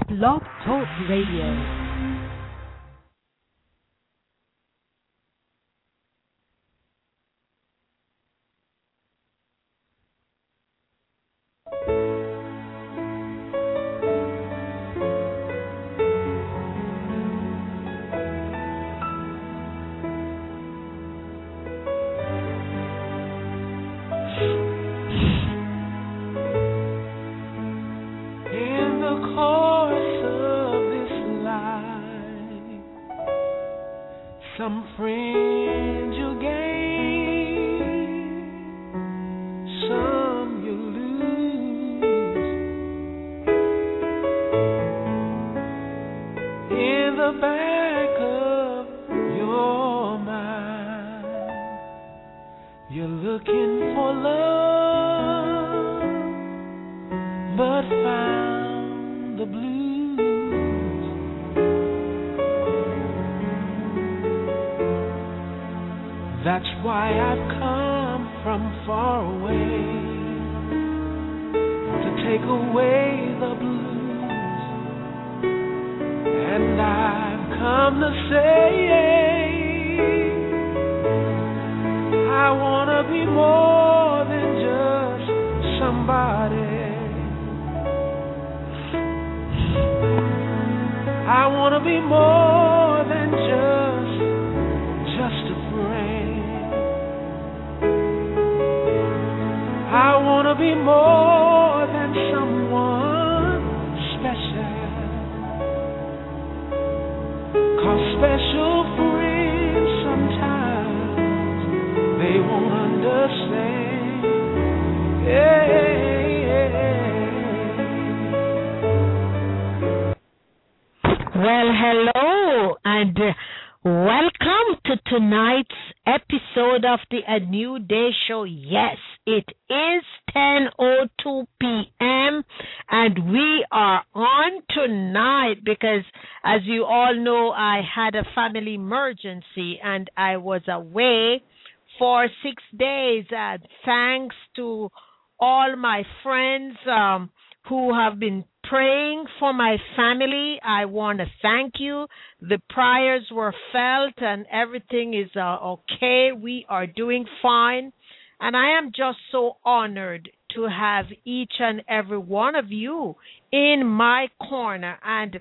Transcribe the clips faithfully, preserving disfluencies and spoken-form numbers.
Blog Talk Radio. A New Day Show. Yes, it is ten oh two p.m. and we are on tonight because, as you all know, I had a family emergency and I was away for six days. Uh, thanks to all my friends um, who have been praying for my family. I want to thank you. The prayers were felt and everything is uh, okay. We are doing fine. And I am just so honored to have each and every one of you in my corner. And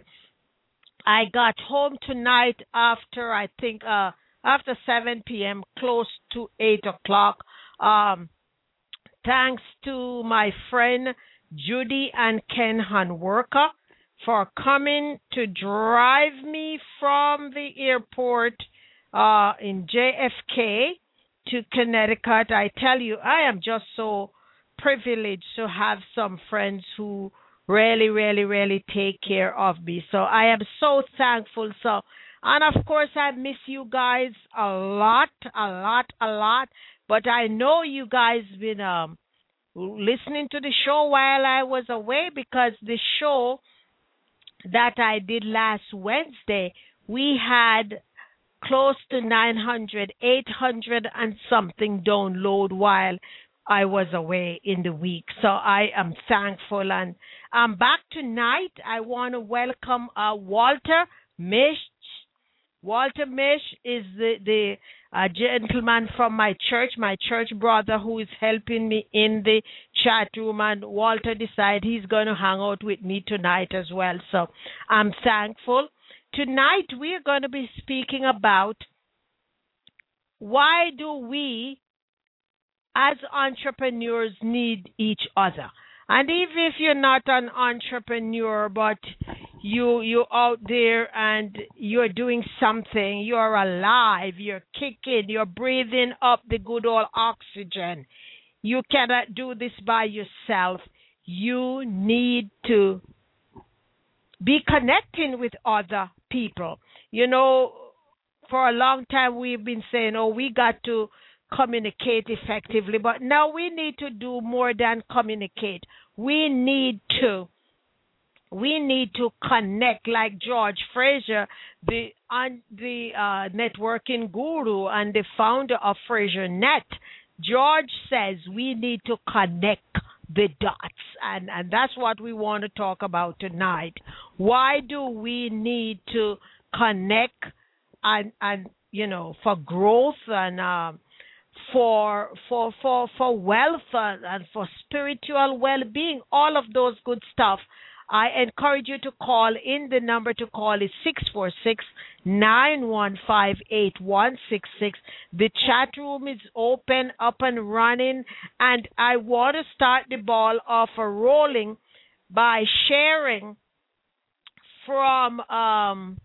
I got home tonight after, I think, uh, after seven p.m., close to eight o'clock. Um, thanks to my friend Judy and Ken Hanwerker for coming to drive me from the airport uh, in J F K to Connecticut. I tell you, I am just so privileged to have some friends who really, really, really take care of me. So I am so thankful. So, and of course, I miss you guys a lot, a lot, a lot. But I know you guys been um. listening to the show while I was away, because the show that I did last Wednesday, we had close to nine hundred, eight hundred and something download while I was away in the week. So I am thankful. And I'm back tonight. I want to welcome uh, Walter Mish. Walter Mish is the, the uh, gentleman from my church, my church brother who is helping me in the chat room. And Walter decided he's going to hang out with me tonight as well. So I'm thankful. Tonight we're going to be speaking about why do we as entrepreneurs need each other. And even if you're not an entrepreneur, but you you're out there and you're doing something, you're alive, you're kicking, you're breathing up the good old oxygen. You cannot do this by yourself. You need to be connecting with other people. You know, for a long time we've been saying, oh, we got to communicate effectively, but now we need to do more than communicate. We need to we need to connect, like George Fraser, the on the uh, networking guru and the founder of Fraser Net. George says we need to connect the dots. And, and that's what we want to talk about tonight. Why do we need to connect and, and you know, for growth and um, for, for, for, for wealth and, and for spiritual well-being, all of those good stuff. I encourage you to call in. The number to call is six four six, nine one five, eight one six six. The chat room is open, up and running, and I want to start the ball off a rolling by sharing from um,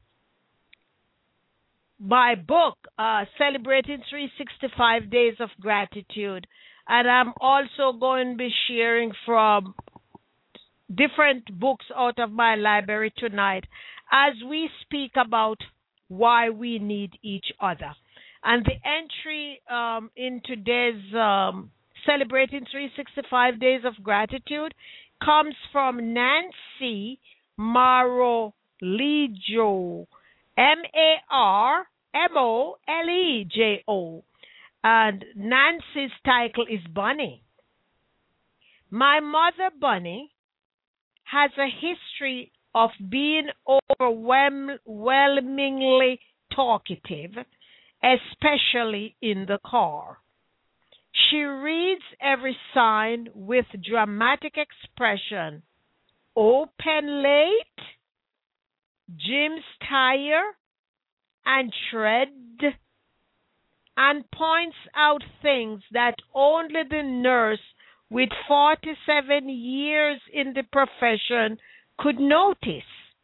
my book, uh, Celebrating three hundred sixty-five Days of Gratitude. And I'm also going to be sharing from different books out of my library tonight as we speak about why we need each other. And the entry um, in today's um, Celebrating three hundred sixty-five Days of Gratitude comes from Nancy Marolijo, M A R M O L E J O. And Nancy's title is Bunny. My mother, Bunny, has a history of being overwhelmingly talkative, especially in the car. She reads every sign with dramatic expression. Open late, Jim's tire, and tread, and points out things that only the nurse with forty-seven years in the profession could notice.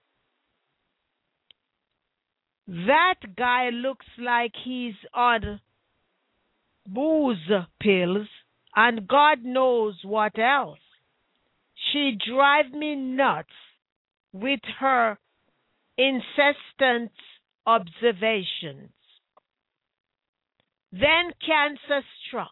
That guy looks like he's on booze pills and God knows what else. She drives me nuts with her incessant observations. Then cancer struck.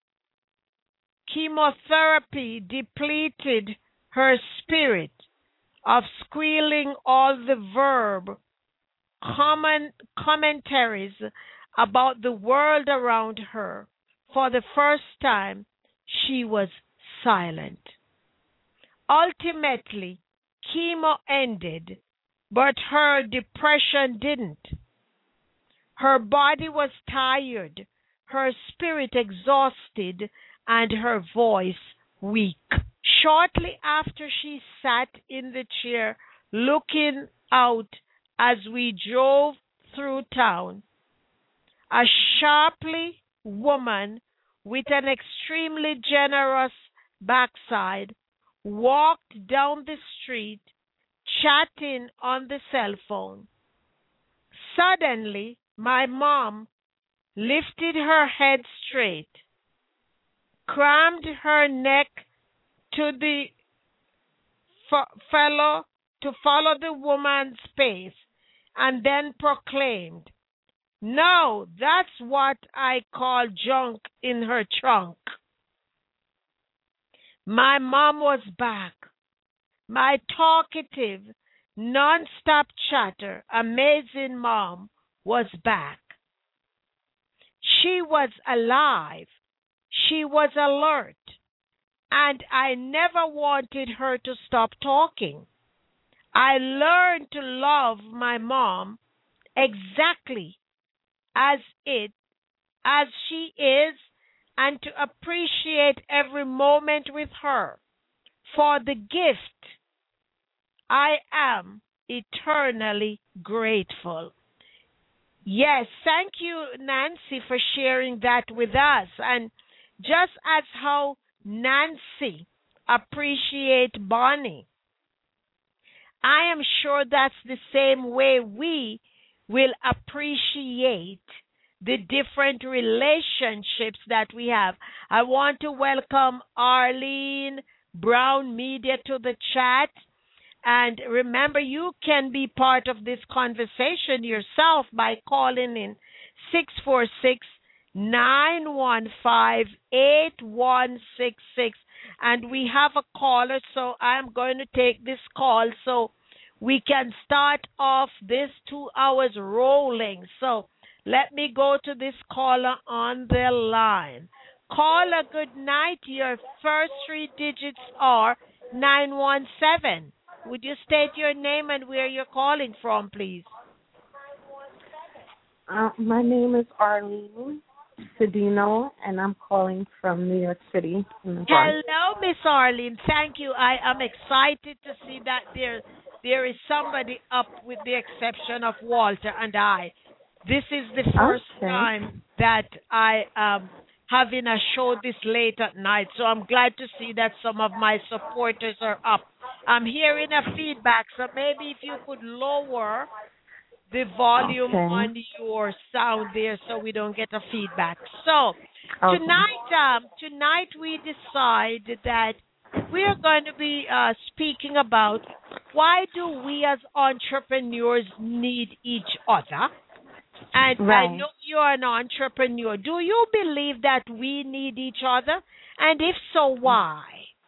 Chemotherapy depleted her spirit of squealing all the verb common commentaries about the world around her. For the first time, she was silent. Ultimately, chemo ended, but her depression didn't. Her body was tired, her spirit exhausted, and her voice weak. Shortly after she sat in the chair looking out as we drove through town, a sharply woman with an extremely generous backside walked down the street chatting on the cell phone. Suddenly, my mom lifted her head straight, crammed her neck to the f- fellow to follow the woman's pace, and then proclaimed, "No, that's what I call junk in her trunk." My mom was back. My talkative, non-stop chatter, amazing mom was back. She was alive. She was alert. And I never wanted her to stop talking. I learned to love my mom exactly as it as she is and to appreciate every moment with her. For the gift, I am eternally grateful. Yes, thank you, Nancy, for sharing that with us. And just as how Nancy appreciates Bonnie, I am sure that's the same way we will appreciate the different relationships that we have. I want to welcome Arlene Brown Media to the chat. And remember, you can be part of this conversation yourself by calling in six four six, nine one five, eight one six six. And we have a caller, so I'm going to take this call so we can start off this two hours rolling. So let me go to this caller on the line. call a good night. Your first three digits are nine one seven. Would you state your name and where you're calling from, please? Uh, my name is Arlene Cedino, and I'm calling from New York City. In the Bronx. Hello, Miss Arlene. Thank you. I am excited to see that there there is somebody up with the exception of Walter and I. This is the first Okay. time that I am having a show this late at night, so I'm glad to see that some of my supporters are up. I'm hearing a feedback, so maybe if you could lower the volume Okay. on your sound there so we don't get a feedback. So Okay. tonight, um, tonight we decide that we are going to be uh, speaking about why do we as entrepreneurs need each other. And Right. I know you're an entrepreneur. Do you believe that we need each other? And if so, why?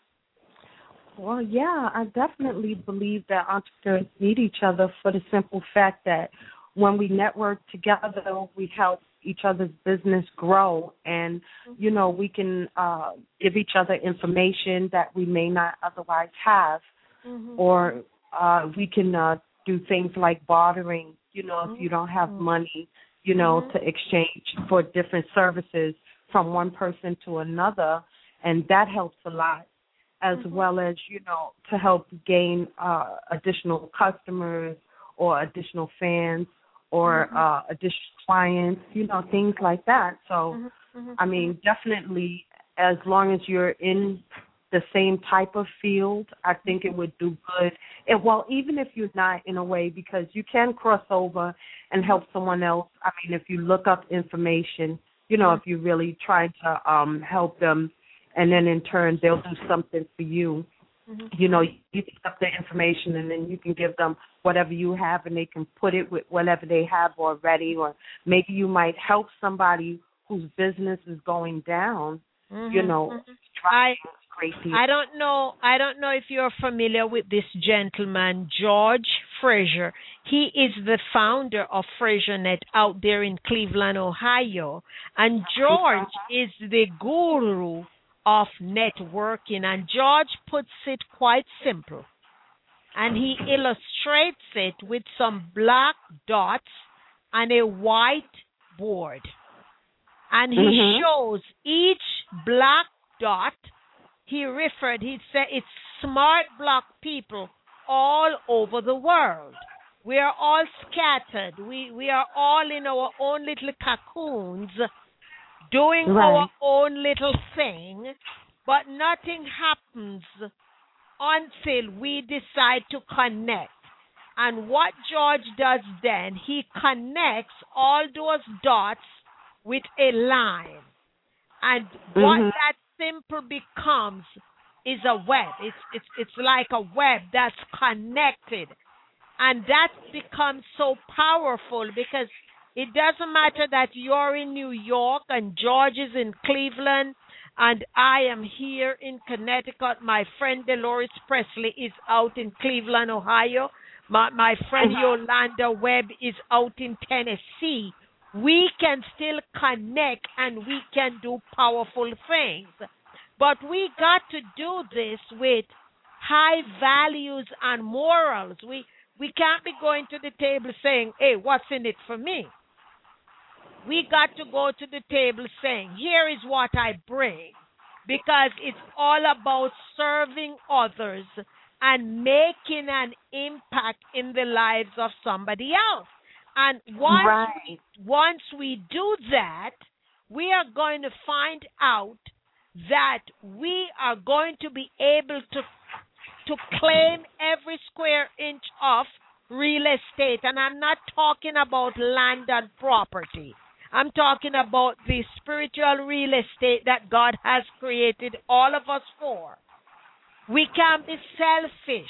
Well, yeah, I definitely believe that entrepreneurs need each other for the simple fact that when we network together, we help each other's business grow, and you know we can uh, give each other information that we may not otherwise have, Mm-hmm. or uh, we can uh, do things like bartering. You know, if you don't have money, you know, Mm-hmm. to exchange for different services from one person to another, and that helps a lot. As Mm-hmm. well as, you know, to help gain uh, additional customers or additional fans or Mm-hmm. uh, additional clients, you know, things like that. So, Mm-hmm. I mean, definitely as long as you're in the same type of field, I think it would do good. And, well, even if you're not in a way, because you can cross over and help someone else. I mean, if you look up information, you know, if you really try to um, help them, and then in turn they'll do something for you. Mm-hmm. You know, you pick up the information and then you can give them whatever you have and they can put it with whatever they have already, or maybe you might help somebody whose business is going down, Mm-hmm. you know, Mm-hmm. trying I great deal. I don't know. I don't know if you're familiar with this gentleman, George Fraser. He is the founder of FraserNet out there in Cleveland, Ohio, and George is the guru of networking. And George puts it quite simple, and he illustrates it with some black dots and a white board, and he Mhm. shows each black dot. He referred, he said it's smart black people all over the world. We are all scattered. We we are all in our own little cocoons doing Right. our own little thing, but nothing happens until we decide to connect. And what George does then, he connects all those dots with a line. And what Mhm. that simple becomes is a web. It's it's it's like a web that's connected. And that becomes so powerful because it doesn't matter that you're in New York and George is in Cleveland and I am here in Connecticut. My friend Dolores Presley is out in Cleveland, Ohio. My my friend Yolanda Webb is out in Tennessee. We can still connect and we can do powerful things. But we got to do this with high values and morals. We we can't be going to the table saying, "Hey, what's in it for me?" We got to go to the table saying, "Here is what I bring." Because it's all about serving others and making an impact in the lives of somebody else. And once Right. we, once we do that, we are going to find out that we are going to be able to to claim every square inch of real estate. And I'm not talking about land and property. I'm talking about the spiritual real estate that God has created all of us for. We can't be selfish.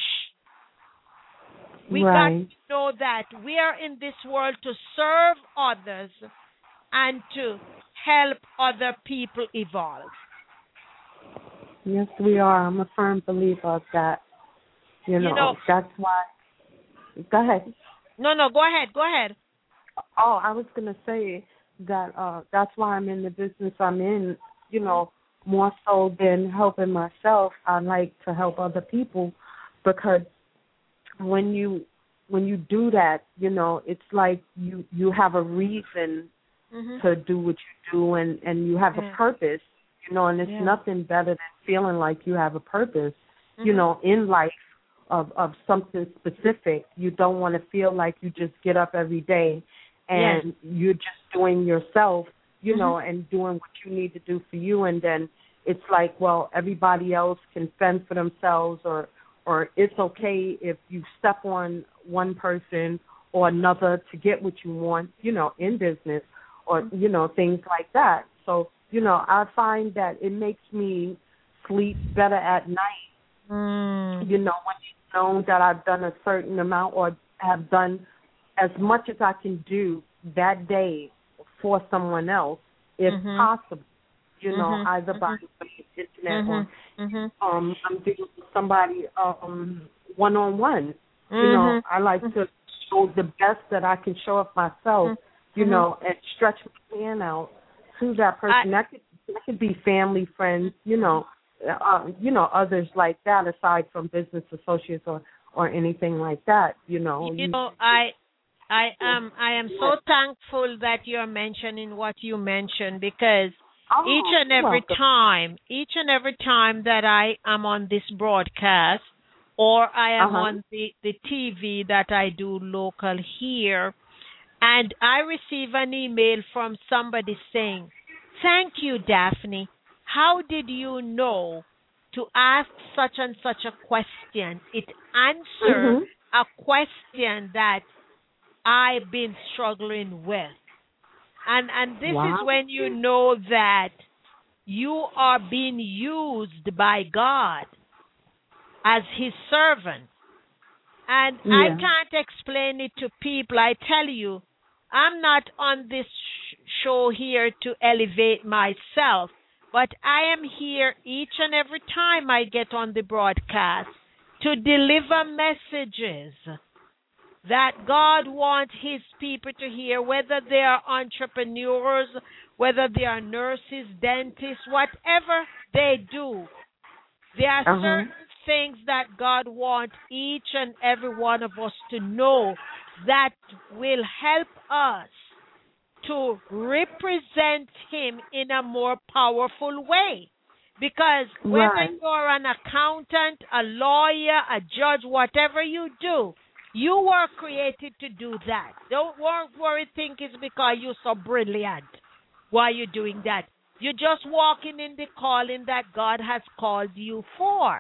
We got Right. to know that we are in this world to serve others and to help other people evolve. Yes, we are. I'm a firm believer of that. You know, You know, that's why. Go ahead. no, no, go ahead, go ahead. Oh, I was going to say that uh, that's why I'm in the business I'm in, you know, more so than helping myself, I like to help other people, because when you when you do that, you know, it's like you you have a reason mm-hmm. to do what you do, and, and you have yeah. a purpose, you know, and it's yeah. nothing better than feeling like you have a purpose, mm-hmm. you know, in life of, of something specific. You don't want to feel like you just get up every day and yes. you're just doing yourself, you mm-hmm. know, and doing what you need to do for you, and then it's like, well, everybody else can fend for themselves, or or it's okay if you step on one person or another to get what you want, you know, in business, or, you know, things like that. So, you know, I find that it makes me sleep better at night, mm. you know, when you know that I've done a certain amount or have done as much as I can do that day for someone else, if mm-hmm. possible. You know, mm-hmm. either by the internet mm-hmm. or mm-hmm. um, I'm dealing with somebody um, one-on-one. Mm-hmm. You know, I like to show the best that I can show of myself, mm-hmm. you know, and stretch my hand out to that person. I, that, could, that could be family, friends, you know, uh, you know, others like that aside from business associates or, or anything like that, you know. You know, I... I am I am so thankful that you're mentioning what you mentioned, because oh, each and every welcome. time, each and every time that I am on this broadcast, or I am uh-huh. on the, the T V that I do local here, and I receive an email from somebody saying, "Thank you, Daphne. How did you know to ask such and such a question? It answered mm-hmm. a question that I've been struggling with." And and this wow. is when you know that you are being used by God as his servant. And yeah. I can't explain it to people. I tell you, I'm not on this sh- show here to elevate myself, but I am here each and every time I get on the broadcast to deliver messages that God wants his people to hear, whether they are entrepreneurs, whether they are nurses, dentists, whatever they do. There are uh-huh. certain things that God wants each and every one of us to know that will help us to represent him in a more powerful way. Because whether right. you're an accountant, a lawyer, a judge, whatever you do, you were created to do that. Don't worry, think it's because you're so brilliant why you're doing that. You're just walking in the calling that God has called you for.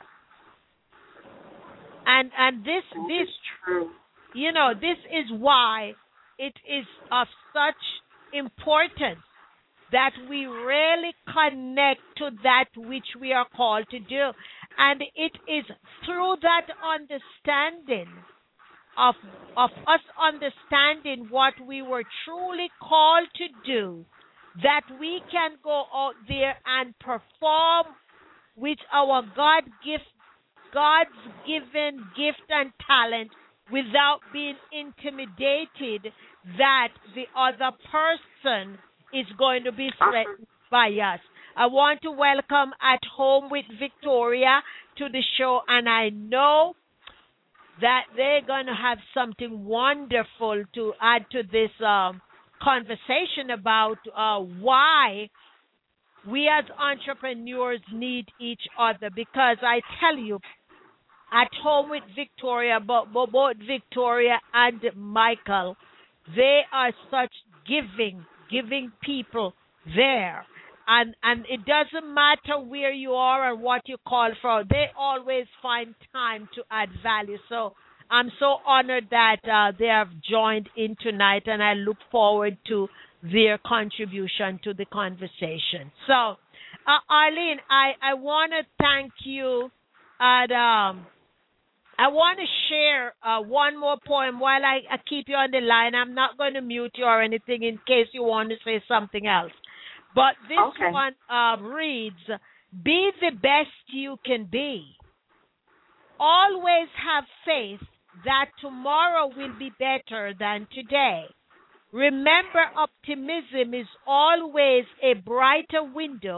And and this this true. You know, this is why it is of such importance that we really connect to that which we are called to do. And it is through that understanding Of, of us understanding what we were truly called to do, that we can go out there and perform with our God gift, God's given gift and talent without being intimidated that the other person is going to be threatened by us. I want to welcome At Home with Victoria to the show, and I know that they're going to have something wonderful to add to this um, conversation about uh, why we as entrepreneurs need each other. Because I tell you, At Home with Victoria, both, both Victoria and Michael, they are such giving, giving people there. And and it doesn't matter where you are or what you call for. They always find time to add value. So I'm so honored that uh, they have joined in tonight, and I look forward to their contribution to the conversation. So, uh, Arlene, I, I want to thank you. And um, I want to share uh, one more poem while I, I keep you on the line. I'm not going to mute you or anything in case you want to say something else. But this okay. one uh, reads, "Be the best you can be. Always have faith that tomorrow will be better than today. Remember, optimism is always a brighter window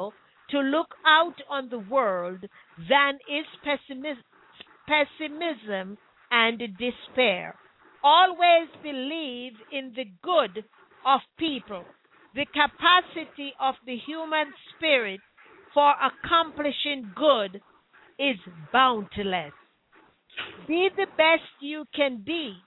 to look out on the world than is pessimism, pessimism and despair. Always believe in the good of people. The capacity of the human spirit for accomplishing good is boundless. Be the best you can be.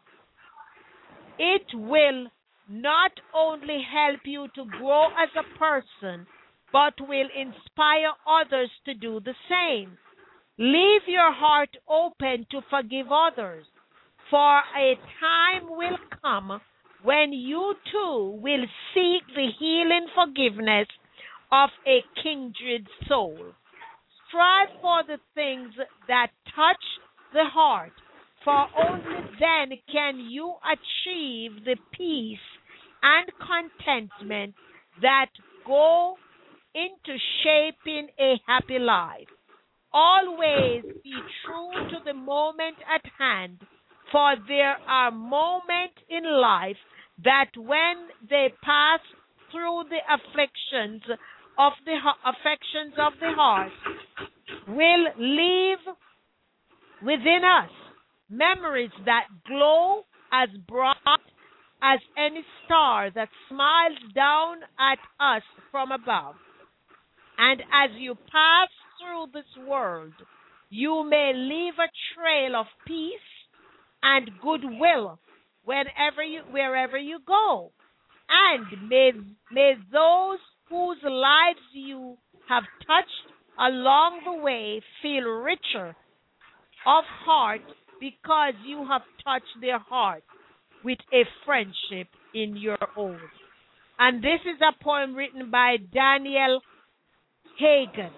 It will not only help you to grow as a person, but will inspire others to do the same. Leave your heart open to forgive others, for a time will come when you too will seek the healing forgiveness of a kindred soul. Strive for the things that touch the heart, for only then can you achieve the peace and contentment that go into shaping a happy life. Always be true to the moment at hand, for there are moments in life that when they pass through the afflictions of the affections of the heart will leave within us memories that glow as bright as any star that smiles down at us from above. And as you pass through this world, you may leave a trail of peace and goodwill whenever you, wherever you go. And may, may those whose lives you have touched along the way feel richer of heart because you have touched their heart with a friendship in your own. And this is a poem written by Daniel Hagen.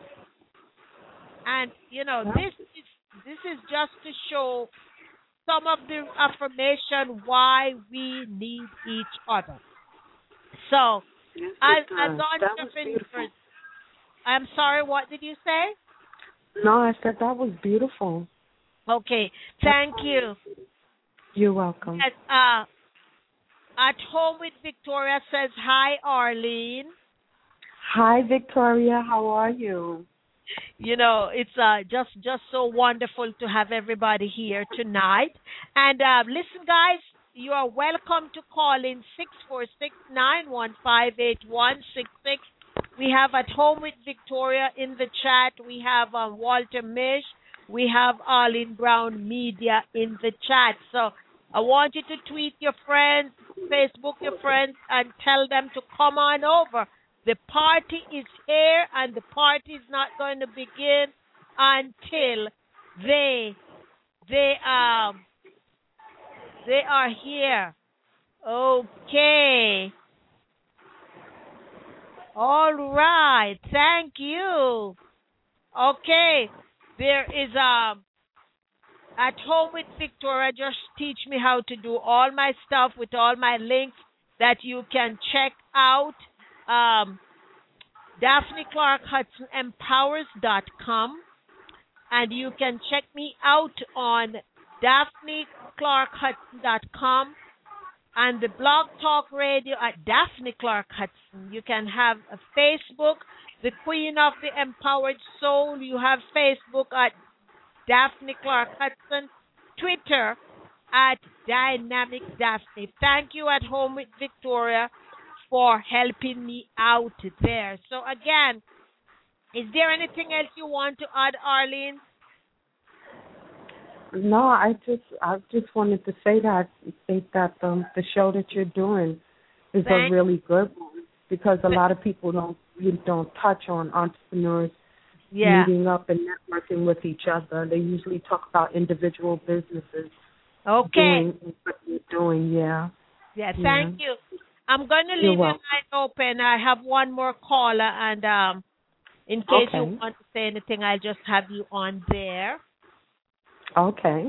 And, you know, this is, this is just to show some of the affirmation why we need each other. So, Yes, as, it as does. entrepreneurs, I'm sorry, what did you say? No, I said that was beautiful. Okay, thank you. You're welcome. Yes, uh, At Home with Victoria says, hi, Arlene. Hi, Victoria. How are you? You know, it's uh, just just so wonderful to have everybody here tonight. And uh, listen, guys, you are welcome to call in six four six, nine one five, eight one six six. We have At Home with Victoria in the chat. We have uh, Walter Mish. We have Arlene Brown Media in the chat. So I want you to tweet your friends, Facebook your friends, and tell them to come on over. The party is here, and the party is not going to begin until they they um they are here. Okay. All right. Thank you. Okay. There is um At Home with Victoria. Just teach me how to do all my stuff with all my links that you can check out. Um, Daphne Clark Hudson Empowers dot com, and you can check me out on Daphne Clark Hudson dot com and the Blog Talk Radio at Daphne Clark Hudson. You can have a Facebook, the Queen of the Empowered Soul. You have Facebook at Daphne Clark Hudson, Twitter at Dynamic Daphne. Thank you, At Home with Victoria, for helping me out there. So again, is there anything else you want to add, Arlene? No, I just I just wanted to say that think that um, the show that you're doing is Thanks. a really good one because a lot of people don't really don't touch on entrepreneurs Yeah. meeting up and networking with each other. They usually talk about individual businesses. Okay. Doing what you're doing, yeah. Yeah, thank yeah. you. I'm going to You're leave your welcome. line open. I have one more caller, and um, in case Okay. you want to say anything, I'll just have you on there. Okay.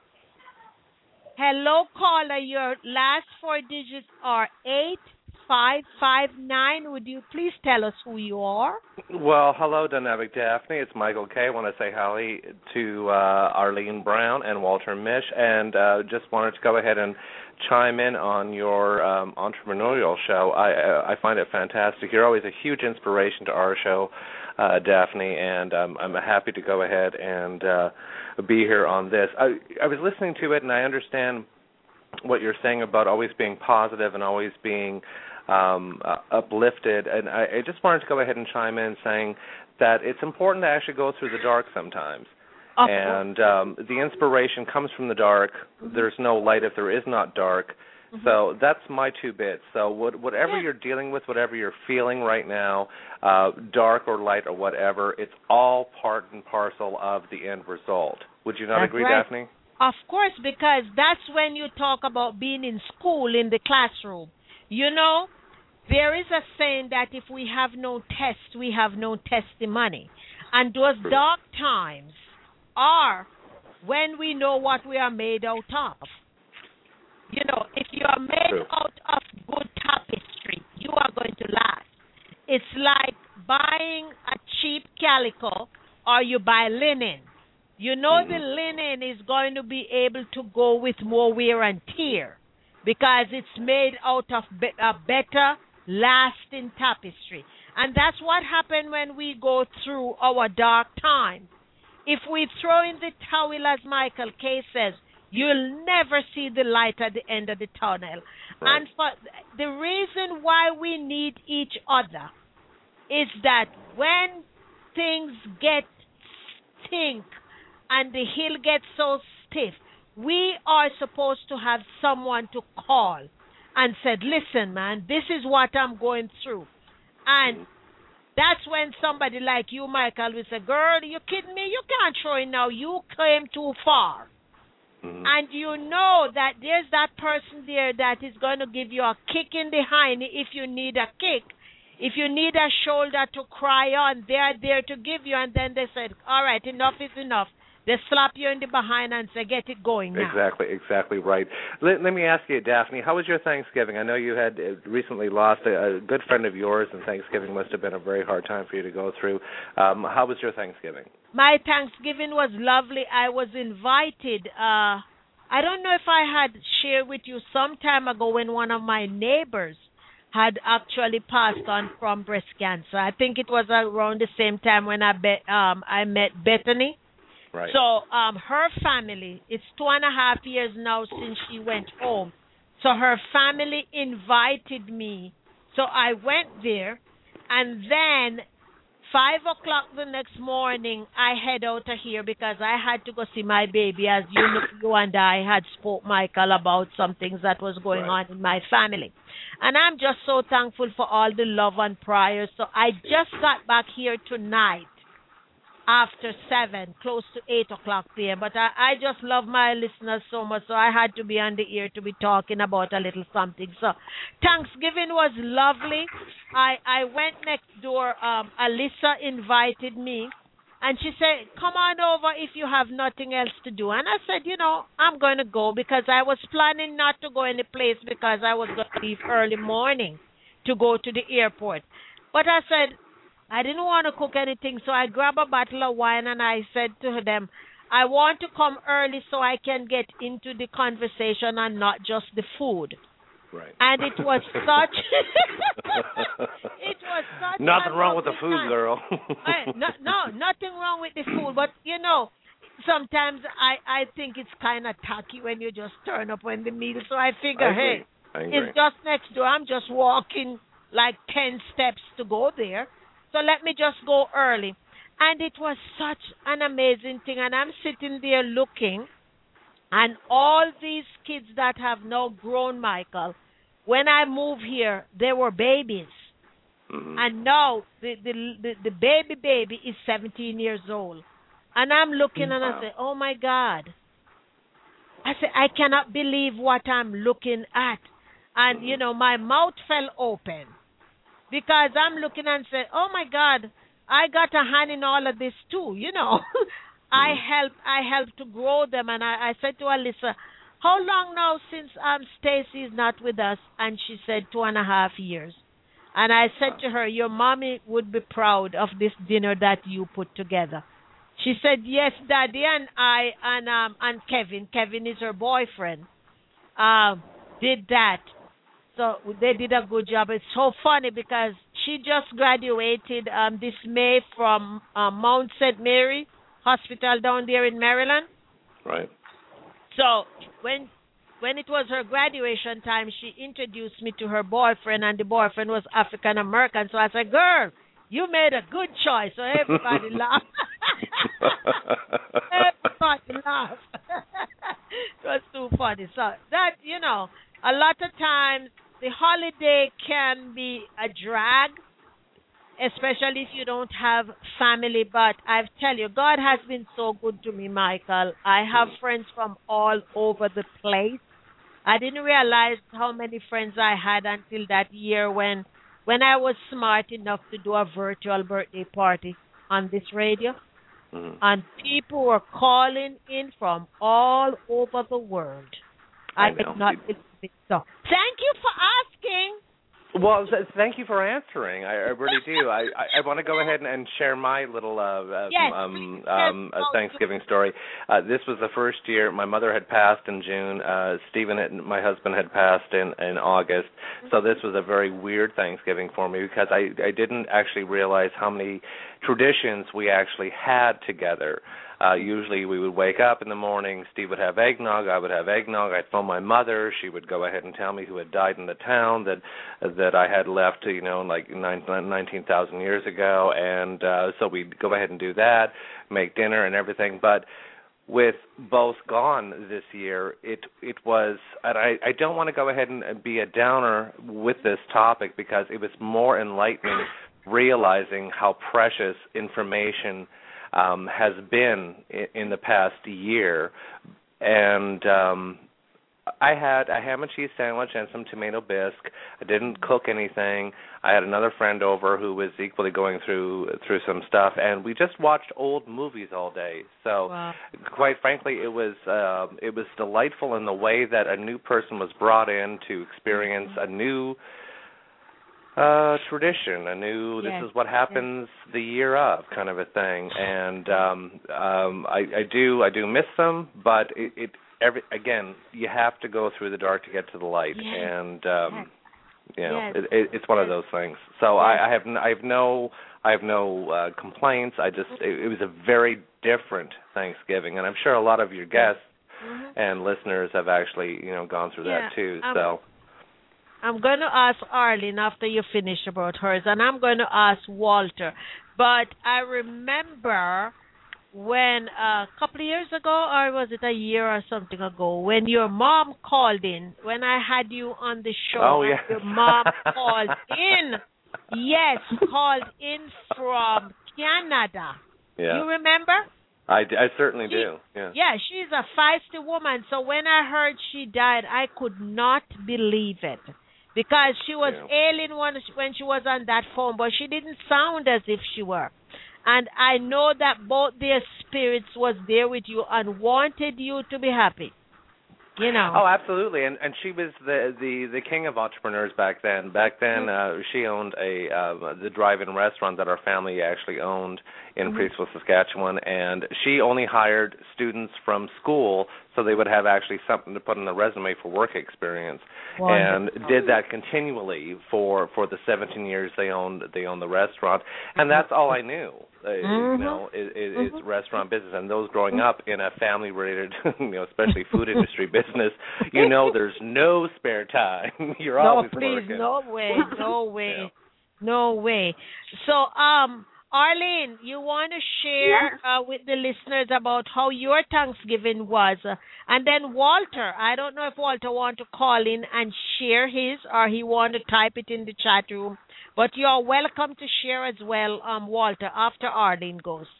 Hello, caller. Your last four digits are eight five five nine. Would you please tell us who you are? Well, hello, Dynamic Daphne. It's Michael K. I want to say hi to uh, Arlene Brown and Walter Mish, and uh, just wanted to go ahead and chime in on your um, entrepreneurial show. I, uh, I find it fantastic. You're always a huge inspiration to our show. uh, Daphne, and um, I'm happy to go ahead and uh, be here on this. I, I was listening to it, and I understand what you're saying about always being positive and always being um, uh, uplifted, and I, I just wanted to go ahead and chime in saying that it's important to actually go through the dark sometimes. Okay. And um, the inspiration comes from the dark. Mm-hmm. There's no light if there is not dark. Mm-hmm. So that's my two bits. So what, whatever yeah. you're dealing with, whatever you're feeling right now, uh, dark or light or whatever, it's all part and parcel of the end result. Would you not that's agree, right. Daphne? Of course, because that's when you talk about being in school, in the classroom. You know, there is a saying that if we have no test, we have no testimony. And those dark times are when we know what we are made out of. You know, if you are made True. out of good tapestry, you are going to last. It's like buying a cheap calico or you buy linen. You know mm-hmm. the linen is going to be able to go with more wear and tear because it's made out of be- a better lasting tapestry. And that's what happened when we go through our dark time. If we throw in the towel, as Michael K. says, you'll never see the light at the end of the tunnel. Right. And for the reason why we need each other is that when things get stink and the hill gets so stiff, we are supposed to have someone to call and said, listen, man, this is what I'm going through. And that's when somebody like you, Michael, will say, girl, you kidding me? You can't throw it now. You came too far. Mm-hmm. And you know that there's that person there that is going to give you a kick in the hind if you need a kick. If you need a shoulder to cry on, they're there to give you. And then they said, all right, enough is enough. They slap you in the behind and say, get it going now. Exactly, exactly right. Let, let me ask you, Daphne, how was your Thanksgiving? I know you had recently lost a, a good friend of yours, and Thanksgiving must have been a very hard time for you to go through. Um, how was your Thanksgiving? My Thanksgiving was lovely. I was invited. Uh, I don't know if I had shared with you some time ago when one of my neighbors had actually passed on from breast cancer. I think it was around the same time when I, be, um, I met Bethany. Right. So um, her family, it's two and a half years now since she went home. So her family invited me. So I went there, and then five o'clock the next morning, I head out of here because I had to go see my baby. As you know, you and I had spoke, Michael, about some things that was going right. on in my family. And I'm just so thankful for all the love and prayers. So I just got back here tonight after seven, close to eight o'clock p m But I, I just love my listeners so much, so I had to be on the air to be talking about a little something. So Thanksgiving was lovely. I, I went next door. Um, Alyssa invited me, and she said, come on over if you have nothing else to do. And I said, you know, I'm going to go because I was planning not to go any place because I was going to leave early morning to go to the airport. But I said, I didn't want to cook anything, so I grabbed a bottle of wine and I said to them, I want to come early so I can get into the conversation and not just the food. Right. And it was such... it was such... Nothing wrong with the food, time. girl. I, no, no, nothing wrong with the food. But, you know, sometimes I, I think it's kind of tacky when you just turn up in the meal. So I figure, I hey, I it's just next door. I'm just walking like ten steps to go there. So let me just go early. And it was such an amazing thing. And I'm sitting there looking, and all these kids that have now grown, Michael, when I moved here, they were babies. Mm-hmm. And now the, the, the, the baby baby is seventeen years old. And I'm looking and wow. I say, oh, my God. I say, I cannot believe what I'm looking at. And, mm-hmm. you know, my mouth fell open. Because I'm looking and say, oh, my God, I got a hand in all of this, too, you know. I helped I helped to grow them. And I, I said to Alyssa, how long now since um, Stacy is not with us? And she said two and a half years. And I said to her, your mommy would be proud of this dinner that you put together. She said, yes, Daddy, and I and um and Kevin, Kevin is her boyfriend, um, did that. So they did a good job. It's so funny because she just graduated um, this May from uh, Mount Saint Mary Hospital down there in Maryland. Right. So when when it was her graduation time, she introduced me to her boyfriend, and the boyfriend was African American. So I said, "Girl, you made a good choice." So everybody laughed. Everybody laughed. It was too funny. So that, you know, a lot of times the holiday can be a drag, especially if you don't have family. But I tell you, God has been so good to me, Michael. I have friends from all over the place. I didn't realize how many friends I had until that year when when I was smart enough to do a virtual birthday party on this radio. Mm-hmm. And people were calling in from all over the world. I, I did not believe it. So thank you for asking. Well, thank you for answering. I, I really do. I, I, I want to go ahead and, and share my little uh, yes, um, um, uh, Thanksgiving story. Uh, this was the first year. My mother had passed in June. Uh, Stephen, had, my husband, had passed in, in August. So this was a very weird Thanksgiving for me because I, I didn't actually realize how many traditions we actually had together. Uh, usually we would wake up in the morning, Steve would have eggnog, I would have eggnog, I'd phone my mother, she would go ahead and tell me who had died in the town that that I had left, you know, like nineteen thousand years ago, and uh, so we'd go ahead and do that, make dinner and everything, but with both gone this year, it it was, and I, I don't want to go ahead and be a downer with this topic because it was more enlightening realizing how precious information Um, has been in, in the past year, and um, I had a ham and cheese sandwich and some tomato bisque. I didn't cook anything. I had another friend over who was equally going through through some stuff, and we just watched old movies all day. So, wow. Quite frankly, it was uh, it was delightful in the way that a new person was brought in to experience a new Uh, tradition, a new, this yes. is what happens yes. the year of kind of a thing, and um, um, I, I do, I do miss them, but it, it, every again, you have to go through the dark to get to the light, yes. and um, yes. you know, yes. it, it, it's one yes. of those things. So yes. I, I have, I have no, I have no uh, complaints. I just, it, it was a very different Thanksgiving, and I'm sure a lot of your guests mm-hmm. and listeners have actually, you know, gone through yeah. that too. Um, so. I'm going to ask Arlene after you finish about hers, and I'm going to ask Walter. But I remember when uh, a couple of years ago, or was it a year or something ago, when your mom called in, when I had you on the show, oh, yeah. your mom called in. Yes, called in from Canada. Yeah. You remember? I, I certainly she, do, yeah. Yeah, she's a feisty woman. So when I heard she died, I could not believe it. Because she was yeah. ailing when she, when she was on that phone, but she didn't sound as if she were. And I know that both their spirits was there with you and wanted you to be happy. You know. Oh, absolutely, and and she was the the, the king of entrepreneurs back then. Back then, mm-hmm. uh, she owned a uh, the drive-in restaurant that our family actually owned in mm-hmm. Priestville, Saskatchewan, and she only hired students from school so they would have actually something to put on the resume for work experience, wow. and did that continually for, for the seventeen years they owned they owned the restaurant, and that's all I knew. Uh, mm-hmm. You know, is, is mm-hmm. restaurant business, and those growing up in a family-related, you know, especially food industry business, you know, there's no spare time. You're no, always please, working. No, way, no way, yeah. no way. So, um, Arlene, you want to share yeah. uh, with the listeners about how your Thanksgiving was, uh, and then Walter. I don't know if Walter want to call in and share his, or he want to type it in the chat room. But you're welcome to share as well, um, Walter, after Arlene goes.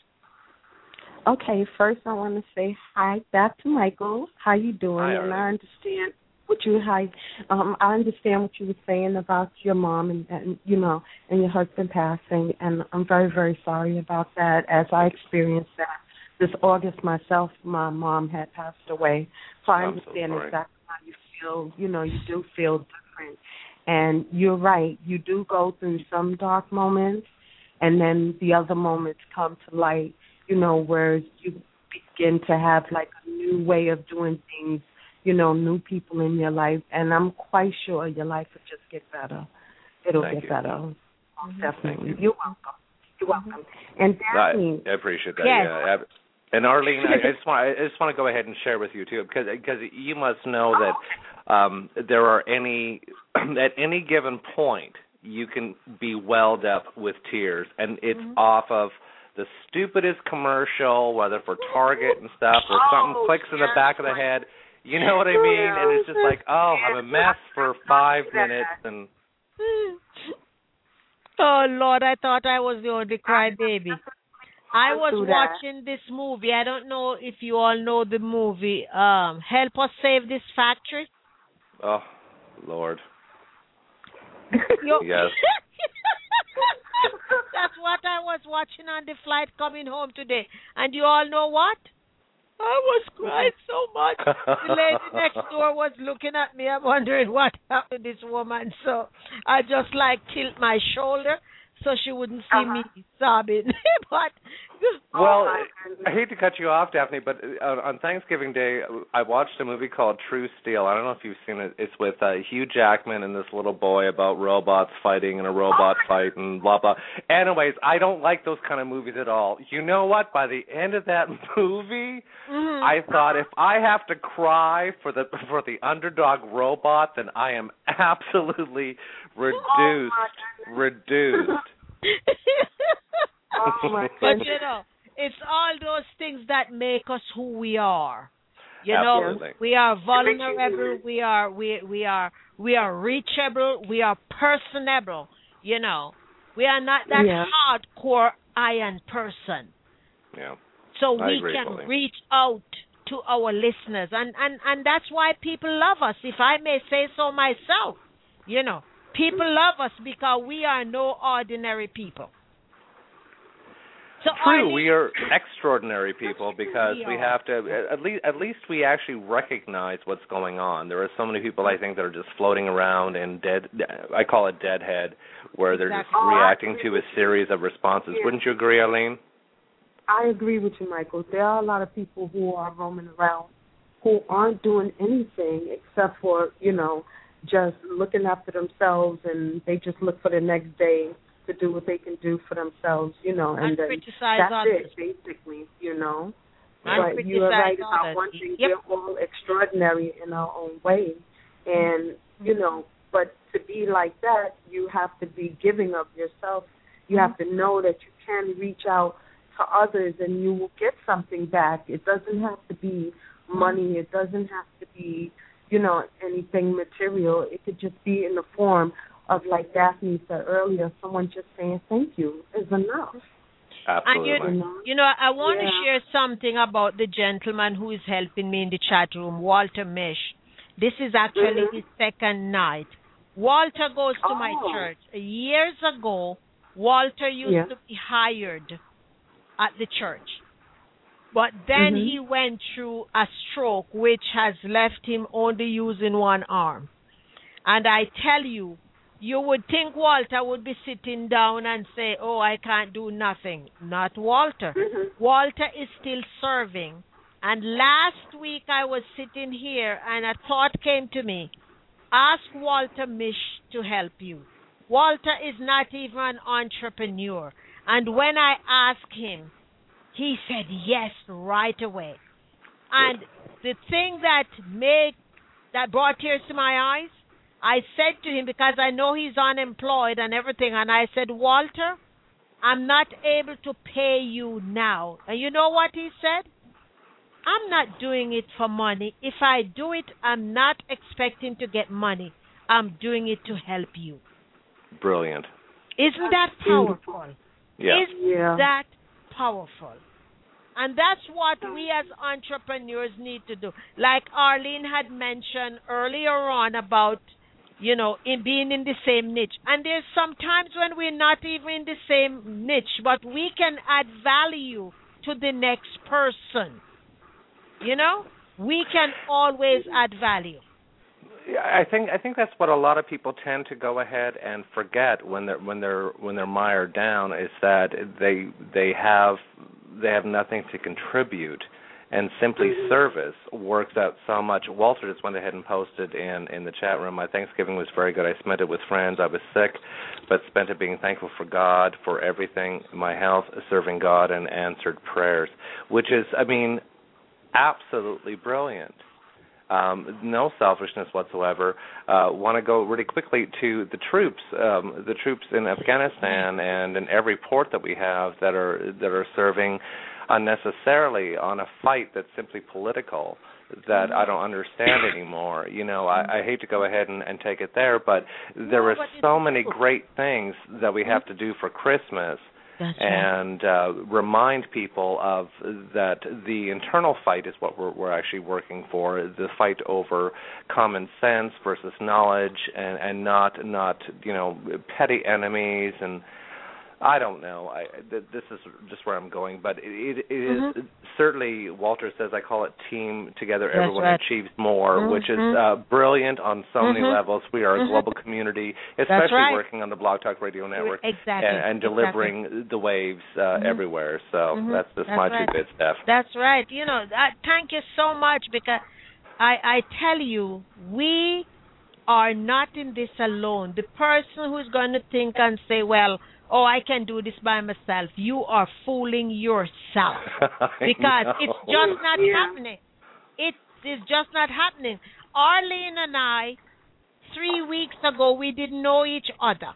Okay, first I want to say hi back to Michael. How you doing? Hi, and I understand what you hi. Um, I understand what you were saying about your mom and, and you know and your husband passing, and I'm very very sorry about that. As I experienced that this August myself, my mom had passed away, so I I'm understand so exactly how you feel. You know, you do feel different. And you're right, you do go through some dark moments, and then the other moments come to light, you know, where you begin to have like a new way of doing things you know, new people in your life, and I'm quite sure your life will just get better. It'll Thank get you. better. Mm-hmm. Definitely. You. You're welcome. You're welcome. And Daphne. I, I appreciate that. Yes. Yeah. And Arlene, I, I just want I just want to go ahead and share with you too, because because you must know that um, there are any at any given point you can be welled up with tears, and it's mm-hmm. off of the stupidest commercial, whether for Target and stuff, or something oh, clicks in the back of the head. You know what I mean? And it's just like, oh, I'm a mess for five minutes, and oh Lord, I thought I was the only crybaby. I was watching this movie. I don't know if you all know the movie. Um, Help Us Save This Factory. Oh, Lord. Yo- yes. That's what I was watching on the flight coming home today. And you all know what? I was crying so much. The lady next door was looking at me. I'm wondering what happened to this woman. So I just like tilt my shoulder so she wouldn't see uh-huh. me sobbing. But well, I hate to cut you off, Daphne, but on Thanksgiving Day, I watched a movie called True Steel. I don't know if you've seen it. It's with uh, Hugh Jackman and this little boy about robots fighting in a robot fight and blah, blah. Anyways, I don't like those kind of movies at all. You know what? By the end of that movie, mm-hmm. I thought if I have to cry for the for the underdog robot, then I am absolutely reduced. Oh, reduced. Oh my but you know, it's all those things that make us who we are. You Absolutely. know, we are vulnerable. We are we we are we are reachable. We are personable. You know, we are not that yeah. hardcore iron person. Yeah. So I we agree, can fully. reach out to our listeners, and and and that's why people love us. If I may say so myself, you know, people love us because we are no ordinary people. So True, Arlene, we are extraordinary people because we, we have to at least at least we actually recognize what's going on. There are so many people I think that are just floating around in dead. I call it deadhead, where they're exactly. just reacting to a series of responses. Yeah. Wouldn't you agree, Arlene? I agree with you, Michael. There are a lot of people who are roaming around who aren't doing anything except for, you know, just looking after themselves, and they just look for the next day to do what they can do for themselves, you know, and, and then criticize that's others. it, basically, you know. And but you are right others. about one thing. Yep. We're all extraordinary in our own way, and, mm-hmm. you know, but to be like that, you have to be giving of yourself. You mm-hmm. have to know that you can reach out to others and you will get something back. It doesn't have to be money. It doesn't have to be, you know, anything material. It could just be in the form of, like Daphne said earlier, someone just saying thank you is enough. Absolutely. And you, you know, I want yeah. to share something about the gentleman who is helping me in the chat room, Walter Mish. This is actually mm-hmm. his second night. Walter goes to oh. my church. Years ago, Walter used yeah. to be hired at the church. But then mm-hmm. he went through a stroke, which has left him only using one arm. And I tell you, you would think Walter would be sitting down and say, oh, I can't do nothing. Not Walter. Mm-hmm. Walter is still serving. And last week I was sitting here and a thought came to me. Ask Walter Mish to help you. Walter is not even an entrepreneur. And when I asked him, he said yes right away. And the thing that made, that brought tears to my eyes, I said to him, because I know he's unemployed and everything, and I said, Walter, I'm not able to pay you now. And you know what he said? I'm not doing it for money. If I do it, I'm not expecting to get money. I'm doing it to help you. Brilliant. Isn't that powerful? Yeah. Isn't yeah. that powerful? And that's what we as entrepreneurs need to do. Like Arlene had mentioned earlier on about, you know, in being in the same niche. And there's sometimes when we're not even in the same niche, but we can add value to the next person. You know, we can always add value. I think I think that's what a lot of people tend to go ahead and forget when they're when they're when they're mired down, is that they they have they have nothing to contribute, and simply service works out so much. Walter just went ahead and posted in, in the chat room, my Thanksgiving was very good. I spent it with friends. I was sick, but spent it being thankful for God, for everything, my health, serving God, and answered prayers, which is, I mean, absolutely brilliant. Um, no selfishness whatsoever. Uh, want to go really quickly to the troops, um, the troops in Afghanistan and in every port that we have that are that are serving unnecessarily on a fight that's simply political, that I don't understand anymore. You know, I, I hate to go ahead and, and take it there, but there are so many great things that we have to do for Christmas. That's and uh, remind people of that the internal fight is what we're, we're actually working for, the fight over common sense versus knowledge, and, and not, not you know, petty enemies. And I don't know. I, th- this is just where I'm going. But it, it mm-hmm. is certainly, Walter says, I call it team together, That's everyone right. achieves more, mm-hmm. which is uh, brilliant on so mm-hmm. many levels. We are a mm-hmm. global community, especially right. working on the Blog Talk Radio Network exactly. and, and delivering exactly. the waves uh, mm-hmm. everywhere. So mm-hmm. that's just that's my right. two bits, Steph. That's right. You know, that, thank you so much, because I, I tell you, we are not in this alone. The person who's going to think and say, well, oh, I can do this by myself, you are fooling yourself, because it's just not yeah. happening. It is just not happening. Arlene and I, three weeks ago, we didn't know each other.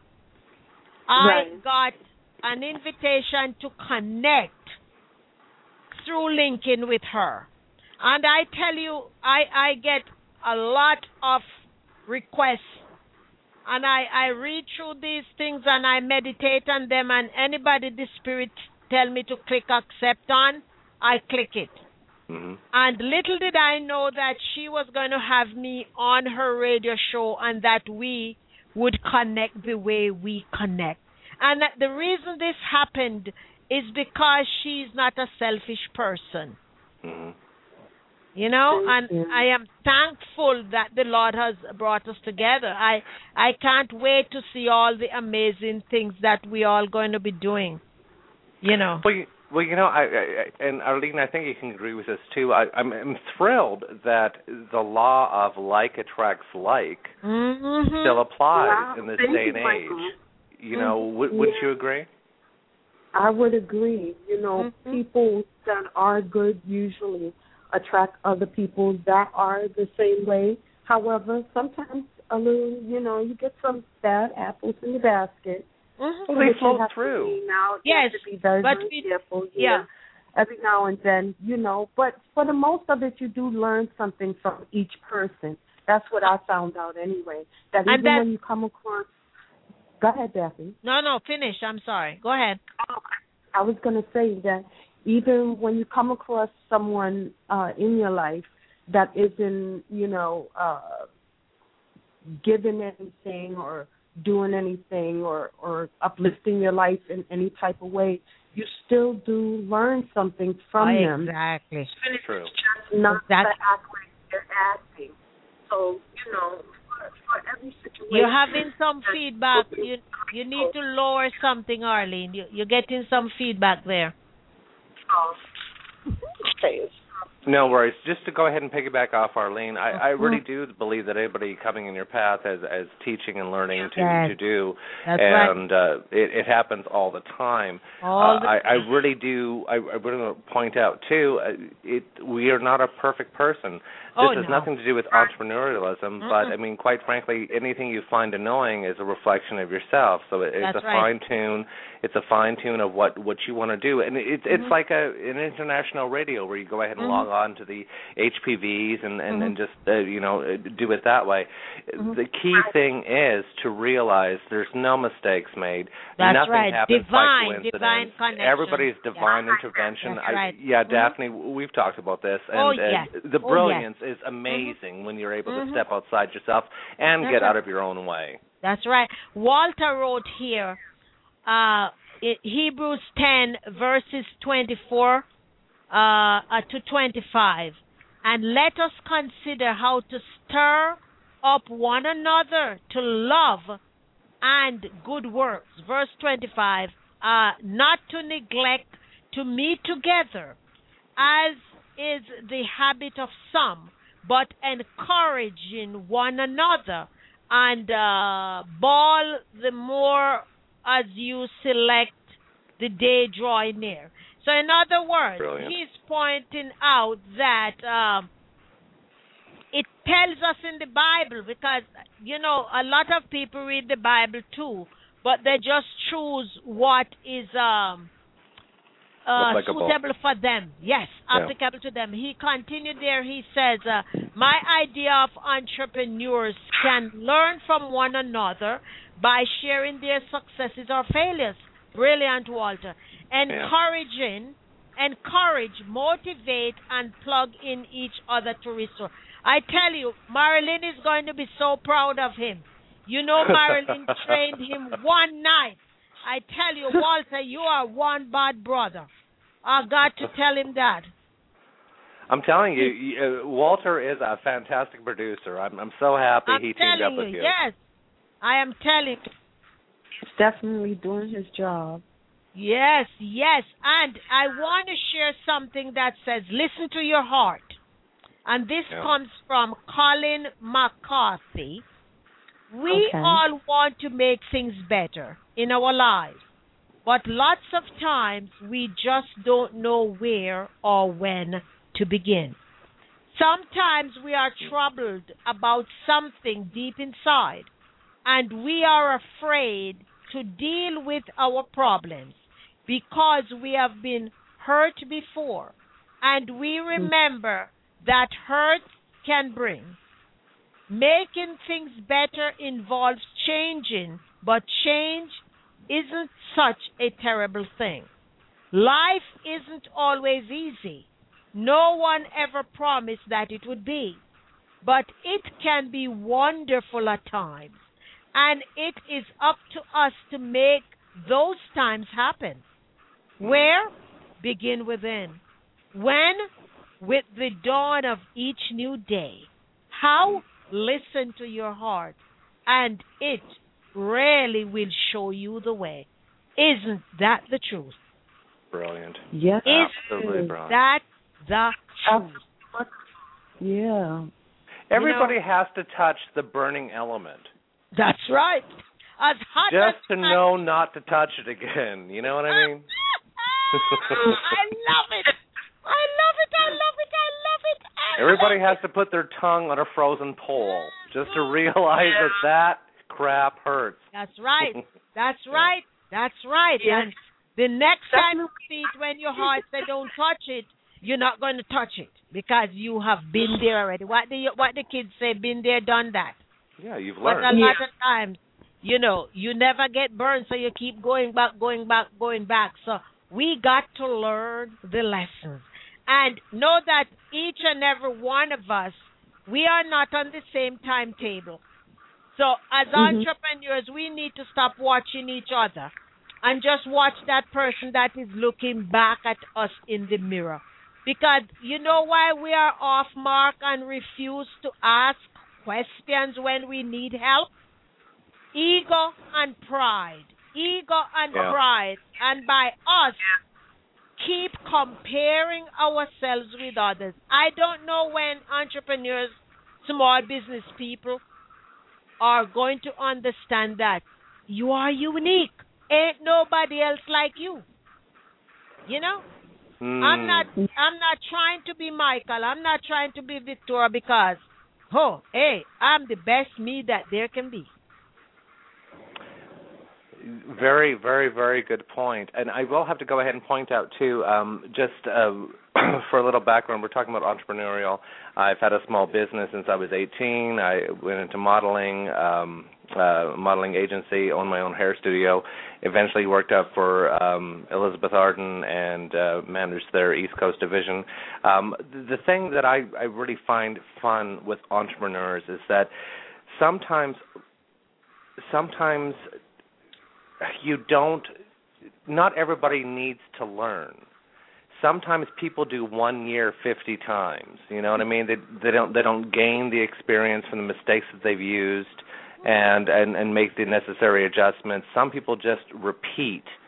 I right. got an invitation to connect through LinkedIn with her. And I tell you, I, I get a lot of requests, and I, I read through these things and I meditate on them, and anybody the Spirit tell me to click accept on, I click it. Mm-hmm. And little did I know that she was going to have me on her radio show, and that we would connect the way we connect. And that the reason this happened is because she's not a selfish person. Mm-hmm. You know, and I am thankful that the Lord has brought us together. I I can't wait to see all the amazing things that we all going to be doing. You know. Well, you, well, you know, I, I, and Arlene, I think you can agree with this too. I, I'm, I'm thrilled that the law of like attracts like mm-hmm. still applies wow. in this Thank day and you, age. Michael. You know, mm-hmm. w- wouldn't yeah. you agree? I would agree. You know, mm-hmm. people that are good usually attract other people that are the same way. However, sometimes a little, you know, you get some bad apples in the basket. Mm-hmm. Well, they float through. Now, you yes, have to be very, but very we, careful. Yeah. yeah. Every now and then, you know, but for the most of it, you do learn something from each person. That's what I found out anyway. That and even that, when you come across, go ahead, Daphne. No, no, finish. I'm sorry. Go ahead. Oh, I was going to say that even when you come across someone uh, in your life that isn't, you know, uh, giving anything or doing anything or, or uplifting your life in any type of way, you still do learn something from oh, them. Exactly. True. It's just not That's, to act like they're acting. So, you know, for, for every situation. You're having some feedback. You you need to lower something, Arlene. You, you're getting some feedback there. Okay. No worries. Just to go ahead and piggyback off Arlene, I, I really do believe that anybody coming in your path as as teaching and learning to, yes. to do, That's and right. uh, it, it happens all the time. All uh, the I, I really do. I, I really want to point out too. Uh, it we are not a perfect person. This oh, has no. nothing to do with entrepreneurialism, mm-hmm. but I mean, quite frankly, anything you find annoying is a reflection of yourself. So it, it's That's a right. fine tune. It's a fine tune of what, what you want to do, and it, it's mm-hmm. it's like a an international radio where you go ahead and mm-hmm. log on to the H P Vs and, and, mm-hmm. and just uh, you know do it that way. Mm-hmm. The key thing is to realize there's no mistakes made. That's Nothing right. happens Divine, by coincidence. divine connection. Everybody's divine yeah. intervention. That's I, right. yeah, mm-hmm. Daphne, we've talked about this, and oh, uh, yes. the brilliance oh, yes. is amazing mm-hmm. when you're able mm-hmm. to step outside yourself and That's get right. out of your own way. That's right. Walter wrote here, uh, it, Hebrews ten, verses twenty-four uh, uh, to twenty-five. And let us consider how to stir up one another to love and good works. Verse twenty-five, uh, not to neglect to meet together, as is the habit of some, but encouraging one another. And uh, ball the more as you select the day drawing near. So, in other words, Brilliant. he's pointing out that um, it tells us in the Bible because, you know, a lot of people read the Bible too, but they just choose what is um, uh, suitable for them. Yes, applicable yeah. to them. He continued there. He says, uh, my idea of entrepreneurs can learn from one another by sharing their successes or failures. Brilliant, Walter. Encouraging, yeah. encourage, motivate, and plug in each other to restore. I tell you, Marilyn is going to be so proud of him. You know, Marilyn trained him one night. I tell you, Walter, you are one bad brother. I got to tell him that. I'm telling you, you uh, Walter is a fantastic producer. I'm, I'm so happy I'm he teamed up with you, you. Yes, I am telling you. He's definitely doing his job. Yes, yes. And I want to share something that says, listen to your heart. And this yeah. comes from Colin McCarthy. We okay. all want to make things better in our lives, but lots of times we just don't know where or when to begin. Sometimes we are troubled about something deep inside, and we are afraid to deal with our problems because we have been hurt before, and we remember that hurt can bring. Making things better involves changing, but change isn't such a terrible thing. Life isn't always easy. No one ever promised that it would be, but it can be wonderful at times, and it is up to us to make those times happen. Where? Begin within. When? With the dawn of each new day. How? Listen to your heart, and it really will show you the way. Isn't that the truth? Brilliant. Yes. Absolutely Isn't brilliant. that the truth? Yeah. Everybody you know, has to touch the burning element. That's right. As hot Just as to know not to touch it again. You know what I mean? I love it. I love it. I love it. I love it. I Everybody love has to put their tongue on a frozen pole just to realize that that crap hurts. That's right. That's right. That's right. Yeah. And the next time you see it, when your heart says don't touch it, you're not going to touch it because you have been there already. What the what the kids say, been there, done that. Yeah, you've But learned. a lot of times, you know, you never get burned, so you keep going back, going back, going back. So we got to learn the lessons. And know that each and every one of us, we are not on the same timetable. So as mm-hmm. entrepreneurs, we need to stop watching each other and just watch that person that is looking back at us in the mirror. Because you know why we are off mark and refuse to ask questions when we need help? Ego and pride. Ego and yeah. pride. And by us, keep comparing ourselves with others. I don't know when entrepreneurs, small business people are going to understand that you are unique. Ain't nobody else like you. You know? Mm. I'm not I'm not trying to be Michael. I'm not trying to be Victoria because, oh, hey, I'm the best me that there can be. Very, very, very good point. And I will have to go ahead and point out, too, um, just uh, for a little background, we're talking about entrepreneurial. I've had a small business since I was eighteen. I went into modeling, um, uh, modeling agency, owned my own hair studio, eventually worked out for um, Elizabeth Arden and uh, managed their East Coast division. Um, the thing that I, I really find fun with entrepreneurs is that sometimes, sometimes you don't, not everybody needs to learn. Sometimes people do one year fifty times. You know what I mean? They they don't they don't gain the experience from the mistakes that they've used and, and, and make the necessary adjustments. Some people just repeat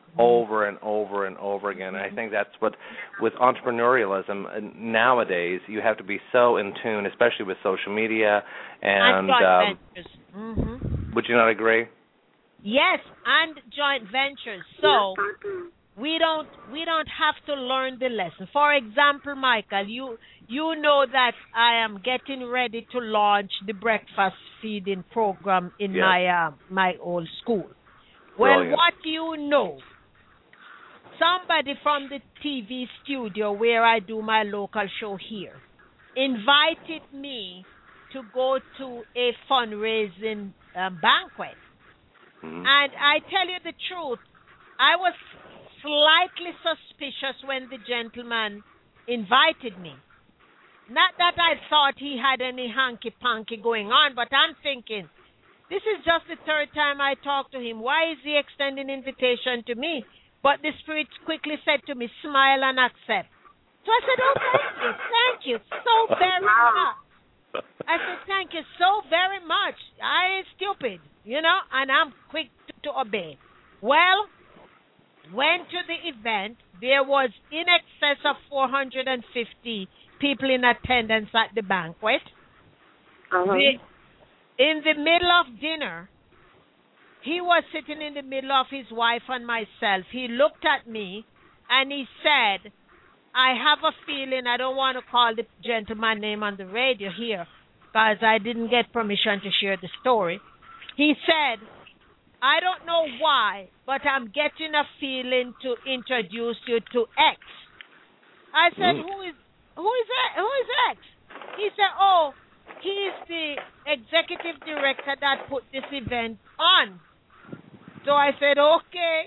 over and over and over again. And I think that's what, with entrepreneurialism uh, nowadays, you have to be so in tune, especially with social media. And, and joint um, ventures. Mm-hmm. Would you not agree? Yes, and joint ventures. So we don't we don't have to learn the lesson. For example, Michael, you you know that I am getting ready to launch the breakfast feeding program in Yes. my uh, my old school. Well, Brilliant. what do you know? Somebody from the T V studio where I do my local show here invited me to go to a fundraising um, banquet. Mm-hmm. And I tell you the truth, I was slightly suspicious when the gentleman invited me. Not that I thought he had any hanky-panky going on, but I'm thinking, this is just the third time I talked to him. Why is he extending invitation to me? But the Spirit quickly said to me, smile and accept. So I said, oh, thank you, thank you so very much. I said, thank you so very much. I ain't stupid, you know, and I'm quick to, to obey. Well, went to the event. There was in excess of four hundred fifty people in attendance at the banquet. Uh-huh. The, in the middle of dinner, he was sitting in the middle of his wife and myself. He looked at me and he said, I have a feeling, I don't want to call the gentleman's name on the radio here because I didn't get permission to share the story. He said, I don't know why, but I'm getting a feeling to introduce you to X. I said, Mm. who is who is that? Who is X? He said, oh, he's the executive director that put this event on. So I said, okay.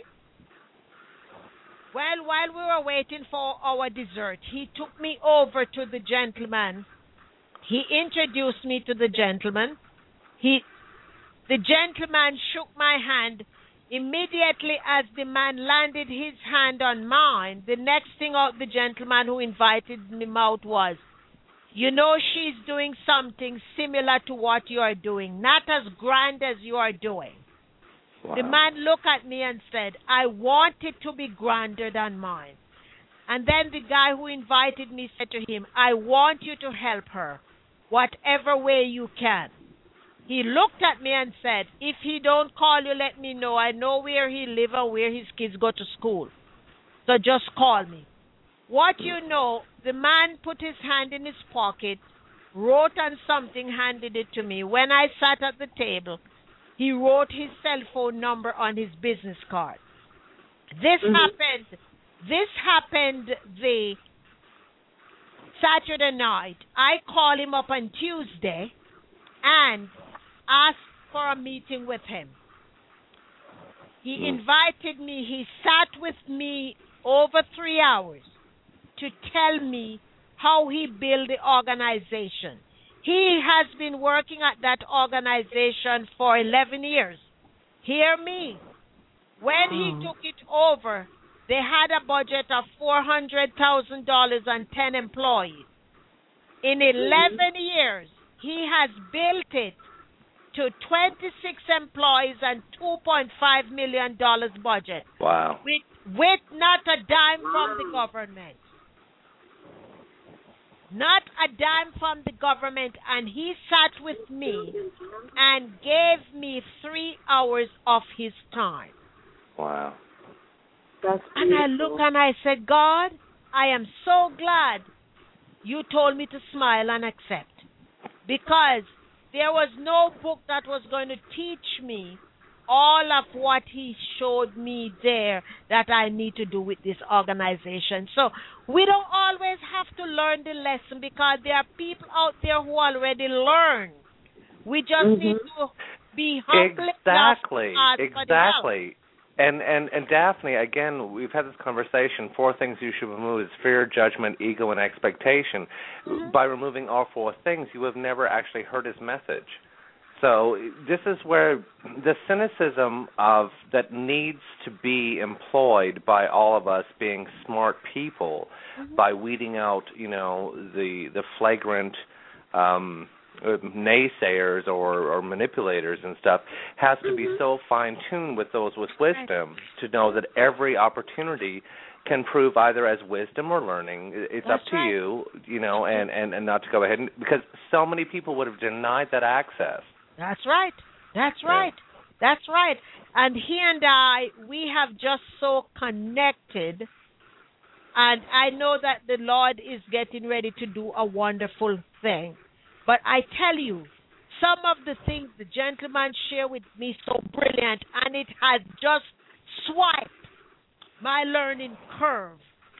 Well, while we were waiting for our dessert, he took me over to the gentleman. He introduced me to the gentleman. He, the gentleman shook my hand. Immediately as the man landed his hand on mine, the next thing out the gentleman who invited me out was, you know, she's doing something similar to what you are doing, not as grand as you are doing. Wow. The man looked at me and said, I want it to be grander than mine. And then the guy who invited me said to him, I want you to help her, whatever way you can. He looked at me and said, if he don't call you, let me know. I know where he lives and where his kids go to school. So just call me. What you know, the man put his hand in his pocket, wrote on something, handed it to me. When I sat at the table, he wrote his cell phone number on his business card. This mm-hmm. happened, this happened the Saturday night. I called him up on Tuesday and asked for a meeting with him. He mm. invited me, he sat with me over three hours to tell me how he built the organization. He has been working at that organization for eleven years. Hear me. When he took it over, they had a budget of four hundred thousand dollars and ten employees. In eleven years, he has built it to twenty-six employees and two point five million dollars budget. Wow. With, with not a dime from the government. Not a dime from the government. And he sat with me and gave me three hours of his time. Wow. That's and I look and I said, God, I am so glad you told me to smile and accept. Because there was no book that was going to teach me all of what he showed me there that I need to do with this organization. So we don't always have to learn the lesson because there are people out there who already learned. We just mm-hmm. need to be humble exactly, enough to ask exactly. And, and and Daphne, again, we've had this conversation. Four things you should remove is fear, judgment, ego, and expectation. Mm-hmm. By removing all four things, you have never actually heard his message. So this is where the cynicism of that needs to be employed by all of us being smart people mm-hmm. by weeding out, you know, the the flagrant um, naysayers or, or manipulators and stuff has to be so fine-tuned with those with wisdom to know that every opportunity can prove either as wisdom or learning. It's That's up to right. you, you know, and, and, and not to go ahead and, because so many people would have denied that access. That's right. That's right. Yeah. That's right. And he and I, we have just so connected, and I know that the Lord is getting ready to do a wonderful thing. But I tell you, some of the things the gentleman shared with me so brilliant, and it has just swiped my learning curve.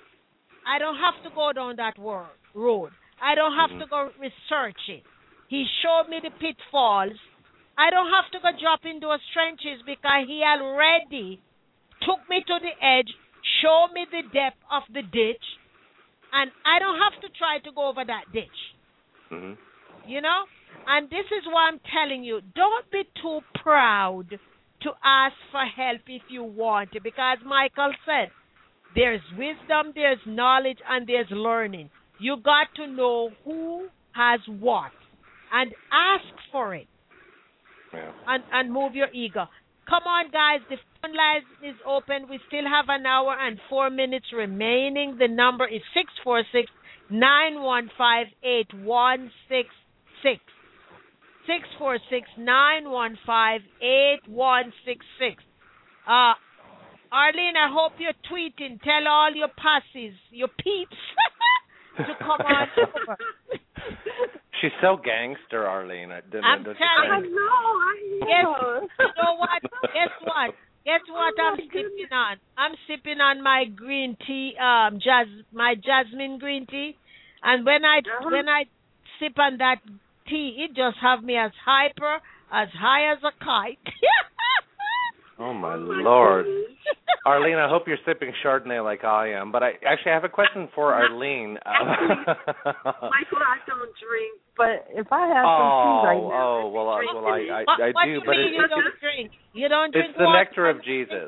I don't have to go down that word, road. I don't have mm-hmm. to go research it. He showed me the pitfalls. I don't have to go drop in those trenches because he already took me to the edge, showed me the depth of the ditch, and I don't have to try to go over that ditch. Mm-hmm. You know? And this is why I'm telling you, don't be too proud to ask for help if you want it, because Michael said, there's wisdom, there's knowledge, and there's learning. You got to know who has what and ask for it. Yeah. And, and move your ego. Come on, guys. The phone line is open. We still have an hour and four minutes remaining. The number is six four six, nine one five, eight one six six. six four six, nine one five, eight one six six. Uh, Arlene, I hope you're tweeting. Tell all your passes, your peeps, to come on over. She's so gangster, Arlene. I'm telling you. I know. I know. Yes, you know what? Guess what? Guess what oh I'm sipping goodness. on? I'm sipping on my green tea, um, jas my jasmine green tea, and when I uh-huh. when I sip on that tea, it just have me as hyper, as high as a kite. Oh my, oh my Lord. Arlene, I hope you're sipping Chardonnay like I am. But I actually I have a question for Arlene. Actually, Michael, I don't drink, but if I have oh, some tea right now, oh well, I, well, I, I, what, I what do. you But mean it, you don't drink? You don't drink It's the water? nectar of Jesus.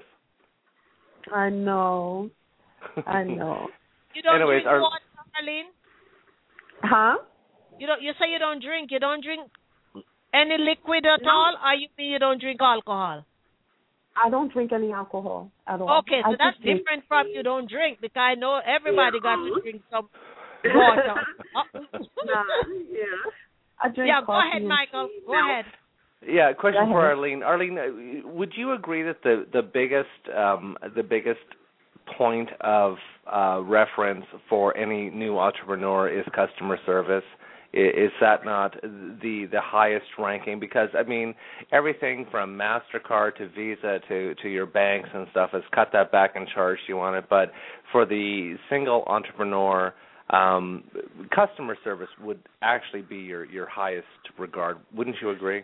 I know. I know. You don't Anyways, drink Ar- water, Arlene? Huh? You don't. You say you don't drink. You don't drink any liquid at no. all, or you mean you don't drink alcohol? I don't drink any alcohol at all. Okay, so I that's different drink. from you don't drink, because I know everybody yeah. got to drink some water. oh. nah, yeah. I drink yeah, coffee. go ahead, Michael. Go now. ahead. Yeah, question for Arlene. Arlene, would you agree that the the biggest um, the biggest point of uh, reference for any new entrepreneur is customer service? Is that not the the highest ranking? Because, I mean, everything from MasterCard to Visa to, to your banks and stuff has cut that back and charged you on it. But for the single entrepreneur, um, customer service would actually be your, your highest regard. Wouldn't you agree?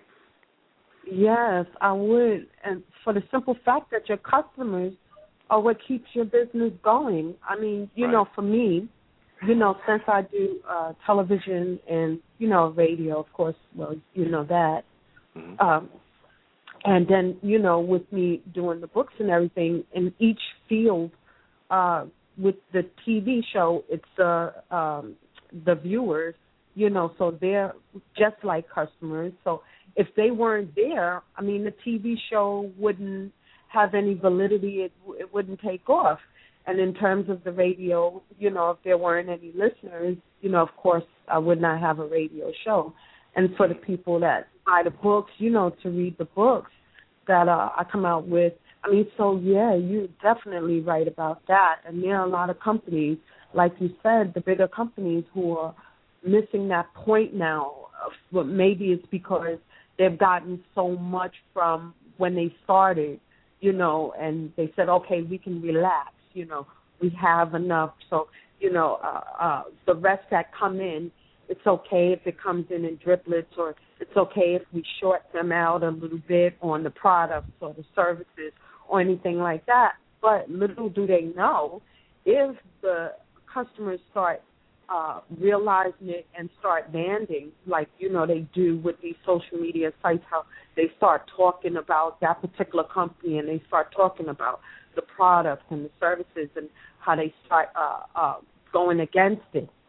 Yes, I would. And for the simple fact that your customers are what keeps your business going. I mean, you right. know, for me, you know, since I do uh, television and, you know, radio, of course, well, you know that. Mm-hmm. Um, and then, you know, with me doing the books and everything, in each field, uh, with the T V show, it's uh, um, the viewers, you know, so they're just like customers. So if they weren't there, I mean, the T V show wouldn't have any validity. It, it wouldn't take off. And in terms of the radio, you know, if there weren't any listeners, you know, of course, I would not have a radio show. And for the people that buy the books, you know, to read the books that uh, I come out with, I mean, so, yeah, you're definitely right about that. And there are a lot of companies, like you said, the bigger companies who are missing that point now. But maybe it's because they've gotten so much from when they started, you know, and they said, okay, we can relax. You know, we have enough. So, you know, uh, uh, the rest that come in, it's okay if it comes in in driplets, or it's okay if we short them out a little bit on the products or the services or anything like that. But little do they know, if the customers start uh, realizing it and start banding, like, you know, they do with these social media sites, how they start talking about that particular company and they start talking about the products and the services and how they start uh, uh, going against it.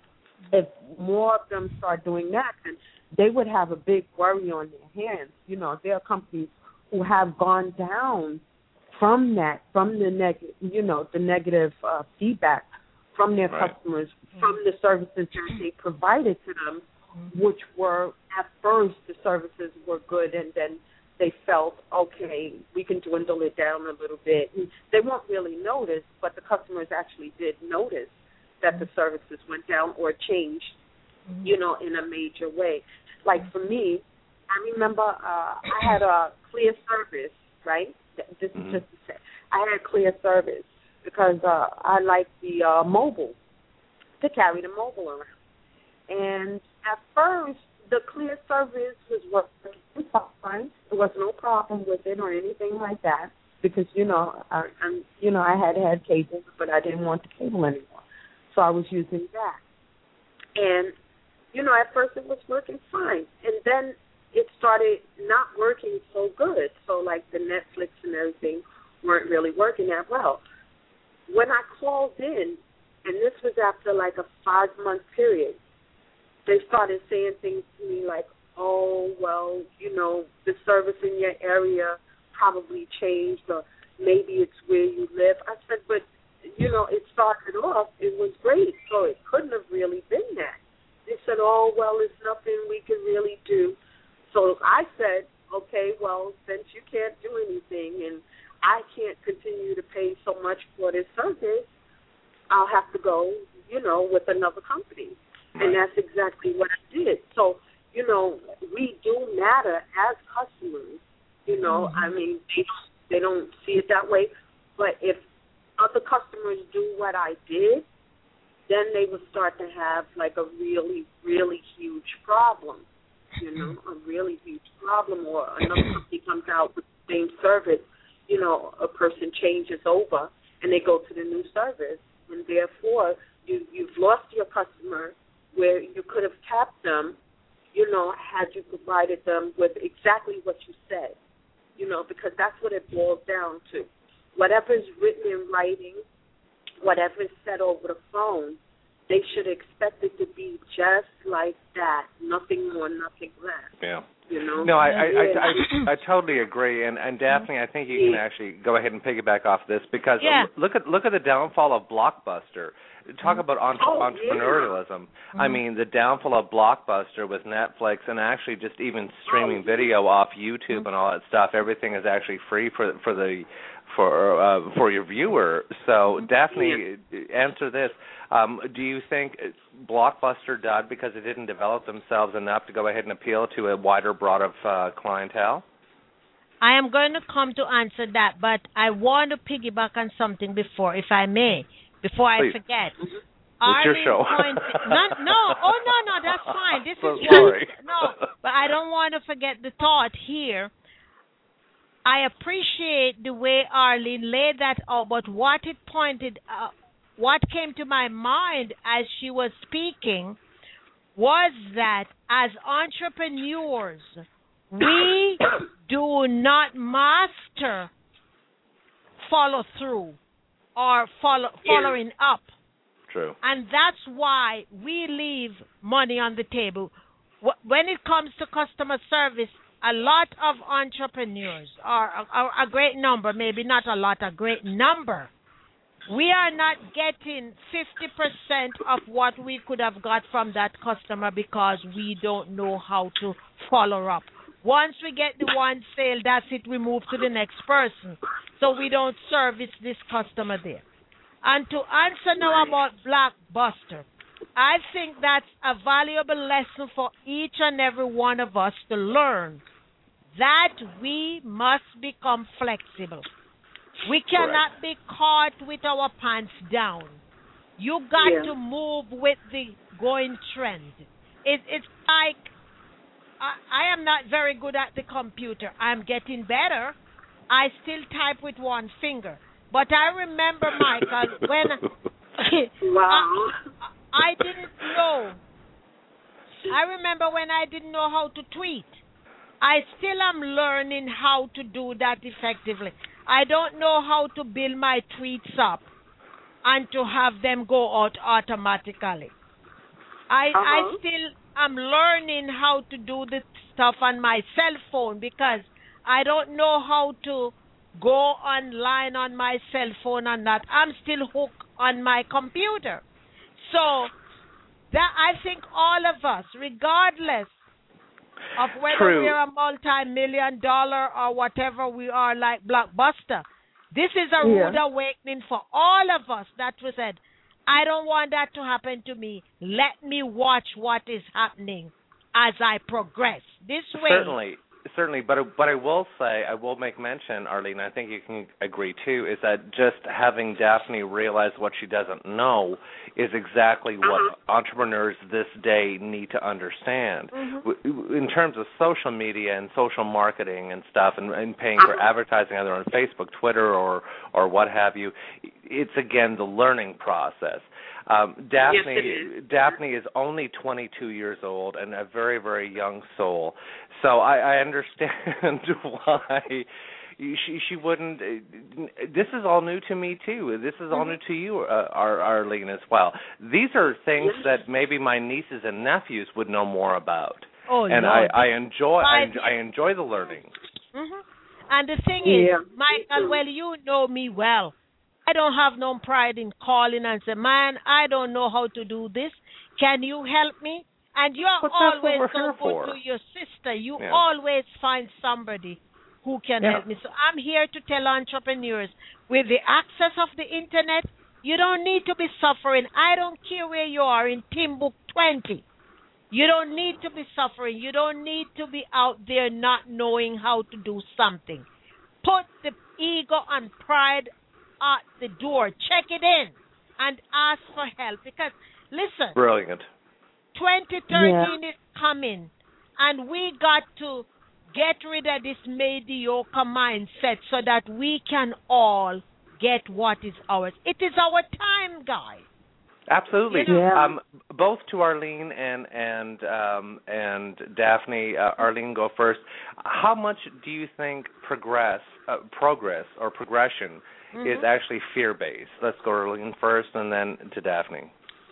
if more of them start doing that, then they would have a big worry on their hands. You know, there are companies who have gone down from that, from the neg- you know, the negative uh, feedback from their right. customers, from the services that they provided to them, which were, at first, the services were good, and then they felt, okay, we can dwindle it down a little bit. And they won't really notice, but the customers actually did notice that the services went down or changed, mm-hmm. you know, in a major way. Like for me, I remember uh, I had a clear service, right? This is mm-hmm. just to say. I had clear service because uh, I like the uh, mobile, to carry the mobile around. And at first, the clear service was working fine. There was no problem with it or anything like that because, you know, I, I'm, you know, I had had cable, but I didn't want the cable anymore. So I was using that. And, you know, at first it was working fine. And then it started not working so good. So, like, the Netflix and everything weren't really working that well. When I called in, and this was after, like, a five-month period, they started saying things to me like, oh, well, you know, the service in your area probably changed, or maybe it's where you live. I said, but, you know, it started off, it was great, so it couldn't have really been that. They said, oh, well, there's nothing we can really do. So I said, okay, well, since you can't do anything and I can't continue to pay so much for this service, I'll have to go, you know, with another company. Right. And that's exactly what I did. So, you know, we do matter as customers. You know, mm-hmm. I mean, they don't, they don't see it that way. But if other customers do what I did, then they will start to have, like, a really, really huge problem. You know, a really huge problem. Or another company comes out with the same service. You know, a person changes over, and they go to the new service. And therefore, you, you've lost your customer where you could have kept them, you know, had you provided them with exactly what you said, you know, because that's what it boils down to. Whatever is written in writing, whatever is said over the phone, they should expect it to be just like that, nothing more, nothing less. Yeah. You know? No, I I, I, I I totally agree, and and Daphne, I think you can actually go ahead and piggyback off this because yeah. look at look at the downfall of Blockbuster. Talk about entre- oh, entrepreneurialism. Yeah. I mean, the downfall of Blockbuster with Netflix and actually just even streaming video off YouTube and all that stuff. Everything is actually free for for the for uh, for your viewer. So, Daphne, answer this. Um, do you think Blockbuster died because it didn't develop themselves enough to go ahead and appeal to a wider broad of uh, clientele? I am going to come to answer that, but I want to piggyback on something before, if I may, before I Please. forget. It's Arlene your show. Pointed, no, no, oh, no, no, that's fine. This so is sorry. What, no, but I don't want to forget the thought here. I appreciate the way Arlene laid that out, but what it pointed out, what came to my mind as she was speaking was that as entrepreneurs, we do not master follow through or follow, following up. True. And that's why we leave money on the table. When it comes to customer service, a lot of entrepreneurs, or a, a great number, maybe not a lot, a great number, we are not getting fifty percent of what we could have got from that customer because we don't know how to follow up. Once we get the one sale, that's it, we move to the next person. So we don't service this customer there. And to answer now about Blockbuster, I think that's a valuable lesson for each and every one of us to learn, that we must become flexible. We cannot Correct. be caught with our pants down. You got yeah. to move with the going trend. It, it's like, I, I am not very good at the computer. I'm getting better. I still type with one finger. But I remember, Michael, when wow. I, I didn't know. I remember when I didn't know how to tweet. I still am learning how to do that effectively. I don't know how to build my tweets up and to have them go out automatically. I I Uh-huh. still am learning how to do this stuff on my cell phone because I don't know how to go online on my cell phone and that. I'm still hooked on my computer. So that I think all of us, regardless of whether True. we're a multi-million dollar or whatever we are like Blockbuster, this is a rude Yeah. awakening for all of us that we said, I don't want that to happen to me. Let me watch what is happening as I progress. This way. Certainly, certainly, but but I will say, I will make mention, Arlene. I think you can agree too, is that just having Daphne realize what she doesn't know is exactly what Uh-huh. entrepreneurs this day need to understand. Mm-hmm. W- In terms of social media and social marketing and stuff, and, and paying for Uh-huh. advertising either on Facebook, Twitter, or or what have you, it's again the learning process. Um, Daphne, Yes, it is. Daphne is only twenty-two years old and a very, very young soul. So I, I understand why she she wouldn't. This is all new to me too. This is all Mm-hmm. new to you, uh, Ar- Arlene, as well. These are things Yes. that maybe my nieces and nephews would know more about, Oh, and I, Lord. I enjoy I, Five en- I enjoy the learning. hmm And the thing is, Yeah. Michael, well, you know me well. I don't have no pride in calling and say, man, I don't know how to do this. Can you help me? And you're But that's what always we're so here good for. to your sister. You Yeah. always find somebody who can Yeah. help me. So I'm here to tell entrepreneurs, with the access of the internet, you don't need to be suffering. I don't care where you are in Timbuktu twenty. You don't need to be suffering. You don't need to be out there not knowing how to do something. Put the ego and pride at the door. Check it in and ask for help. Because, listen, Brilliant. twenty thirteen is coming, and we got to get rid of this mediocre mindset so that we can all get what is ours. It is our time, guys. Absolutely. You know, Yeah. Um, both to Arlene and and um, and Daphne. Uh, Arlene, go first. How much do you think progress, uh, progress or progression Mhm. is actually fear-based? Let's go Arlene first, and then to Daphne.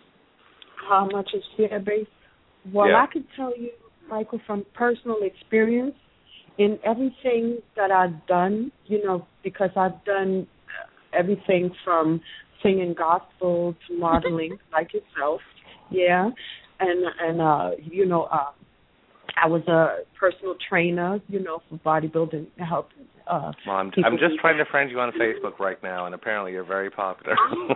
How much is fear-based? Well, Yeah. I can tell you, Michael, from personal experience, in everything that I've done, you know, because I've done everything from singing gospel to modeling, like yourself, yeah, and and uh, you know, uh, I was a personal trainer, you know, for bodybuilding, helping. Uh, Well, I'm people I'm just do trying to that. friend you on Facebook right now, and apparently you're very popular.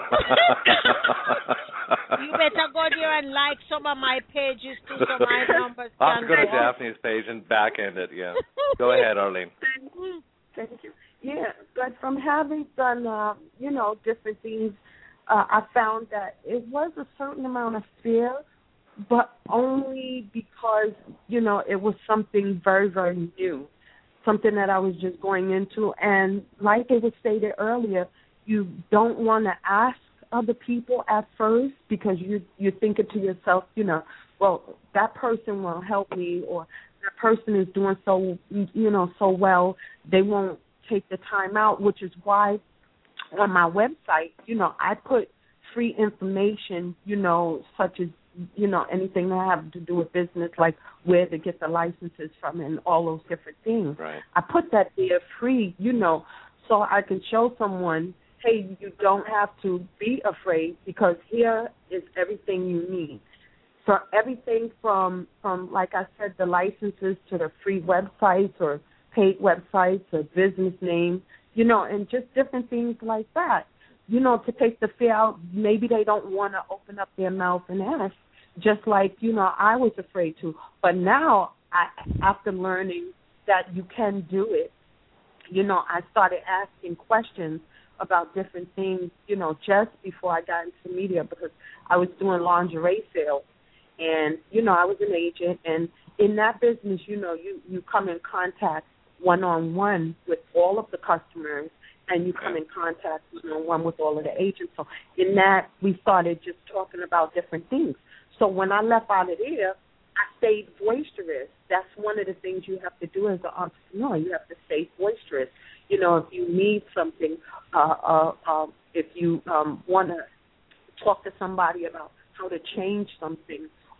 You better go there and like some of my pages too, so my numbers I'll have can to go to go up. Daphne's page and back end it. Yeah. Go ahead, Arlene. Thank you. Yeah, but from having done, uh, you know, different things, uh, I found that it was a certain amount of fear, but only because, you know, it was something very, very new, something that I was just going into. And like it was stated earlier, you don't want to ask other people at first because you, you're thinking to yourself, you know, well, that person will help me, or that person is doing so, you know, so well, they won't take the time out, which is why on my website, you know, I put free information, you know, such as, you know, anything that have to do with business, like where to get the licenses from and all those different things. Right. I put that there free, you know, so I can show someone, hey, you don't have to be afraid because here is everything you need. So everything from, from, like I said, the licenses to the free websites or paid websites or business name, you know, and just different things like that, you know, to take the fear out. Maybe they don't want to open up their mouth and ask, just like, you know, I was afraid to. But now, I, after learning that you can do it, you know, I started asking questions about different things, you know, just before I got into media because I was doing lingerie sales. And, you know, I was an agent. And in that business, you know, you, you come in contact one-on-one with all of the customers, and you come in contact one-on-one with all of the agents. So in that, we started just talking about different things. So when I left out of there, I stayed boisterous. That's one of the things you have to do as an entrepreneur. You have to stay boisterous. You know, if you need something, uh, uh, uh, if you um, want to talk to somebody about how to change something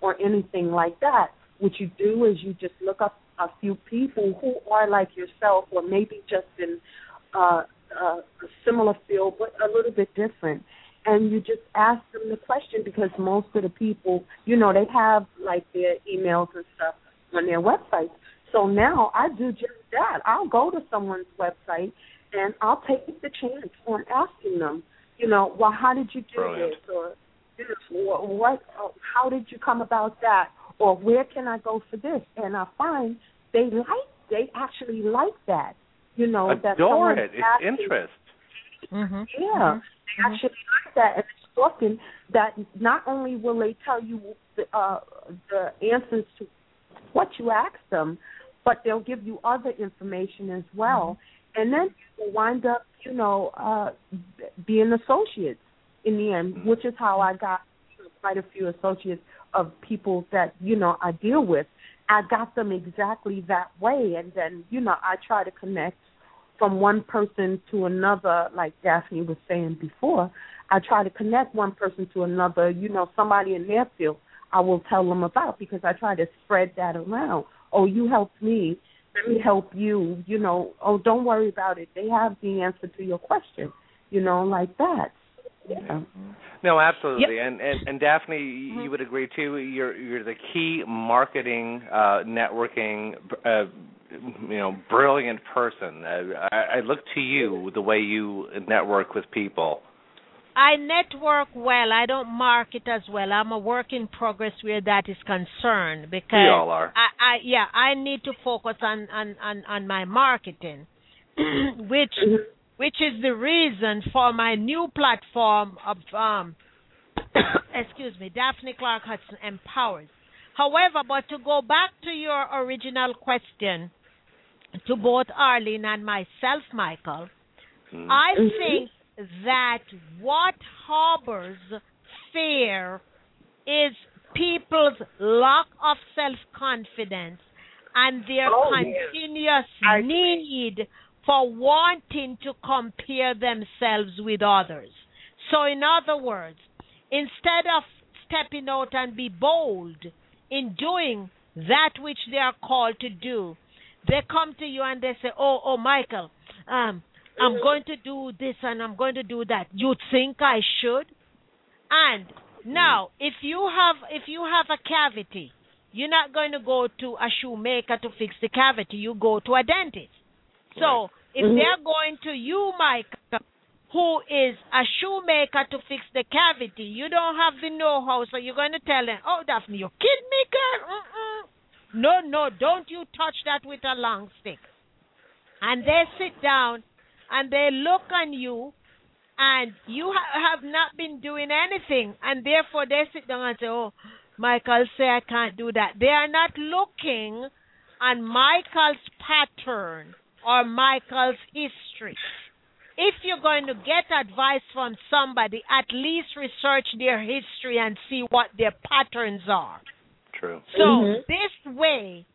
or anything like that. What you do is you just look up a few people who are like yourself, or maybe just in uh, uh, a similar field, but a little bit different. And you just ask them the question, because most of the people, you know, they have like their emails and stuff on their websites. So now I do just that. I'll go to someone's website and I'll take the chance on asking them, you know, well, how did you do Brilliant. this? Or you know, what? How did you come about that? Or where can I go for this? And I find they like, they actually like that. You know, Adore that someone it. It's asking, interest. Mm-hmm. Yeah, Mm-hmm. they actually like that. And it's often that not only will they tell you the, uh, the answers to what you ask them, but they'll give you other information as well. Mm-hmm. And then you wind up, you know, uh, being associates in the end, mm-hmm. which is how I got quite a few associates of people that, you know, I deal with. I got them exactly that way. And then, you know, I try to connect from one person to another, like Daphne was saying before. I try to connect one person to another, you know, somebody in their field I will tell them about, because I try to spread that around. Oh, you helped me. Let me help you. You know, oh, don't worry about it. They have the answer to your question, you know, like that. Yeah. No, absolutely, Yep. and, and and Daphne, mm-hmm. you would agree too. You're you're the key marketing, uh, networking, uh, you know, brilliant person. Uh, I, I look to you the way you network with people. I network well. I don't market as well. I'm a work in progress where that is concerned, because we all are. I, I yeah, I need to focus on on on, on my marketing, which. which is the reason for my new platform of, um, excuse me, Daphne Clark Hudson Empowers. However, but to go back to your original question, to both Arlene and myself, Michael, mm-hmm. I think that what harbors fear is people's lack of self-confidence and their oh, continuous yeah. need for wanting to compare themselves with others. So in other words, instead of stepping out and be bold in doing that which they are called to do, they come to you and they say, oh, oh, Michael, um, I'm going to do this and I'm going to do that. You think I should? And now, if you have if you have a cavity, you're not going to go to a shoemaker to fix the cavity. You go to a dentist. So if mm-hmm. they're going to you, Michael, who is a shoemaker to fix the cavity, you don't have the know-how, so you're going to tell them, oh, Daphne, you kidding me, girl? Mm-mm. No, no, don't you touch that with a long stick. And they sit down and they look on you, and you ha- have not been doing anything, and therefore they sit down and say, oh, Michael, say I can't do that. They are not looking on Michael's pattern or Michael's history. If you're going to get advice from somebody, at least research their history and see what their patterns are. True. So mm-hmm. this way,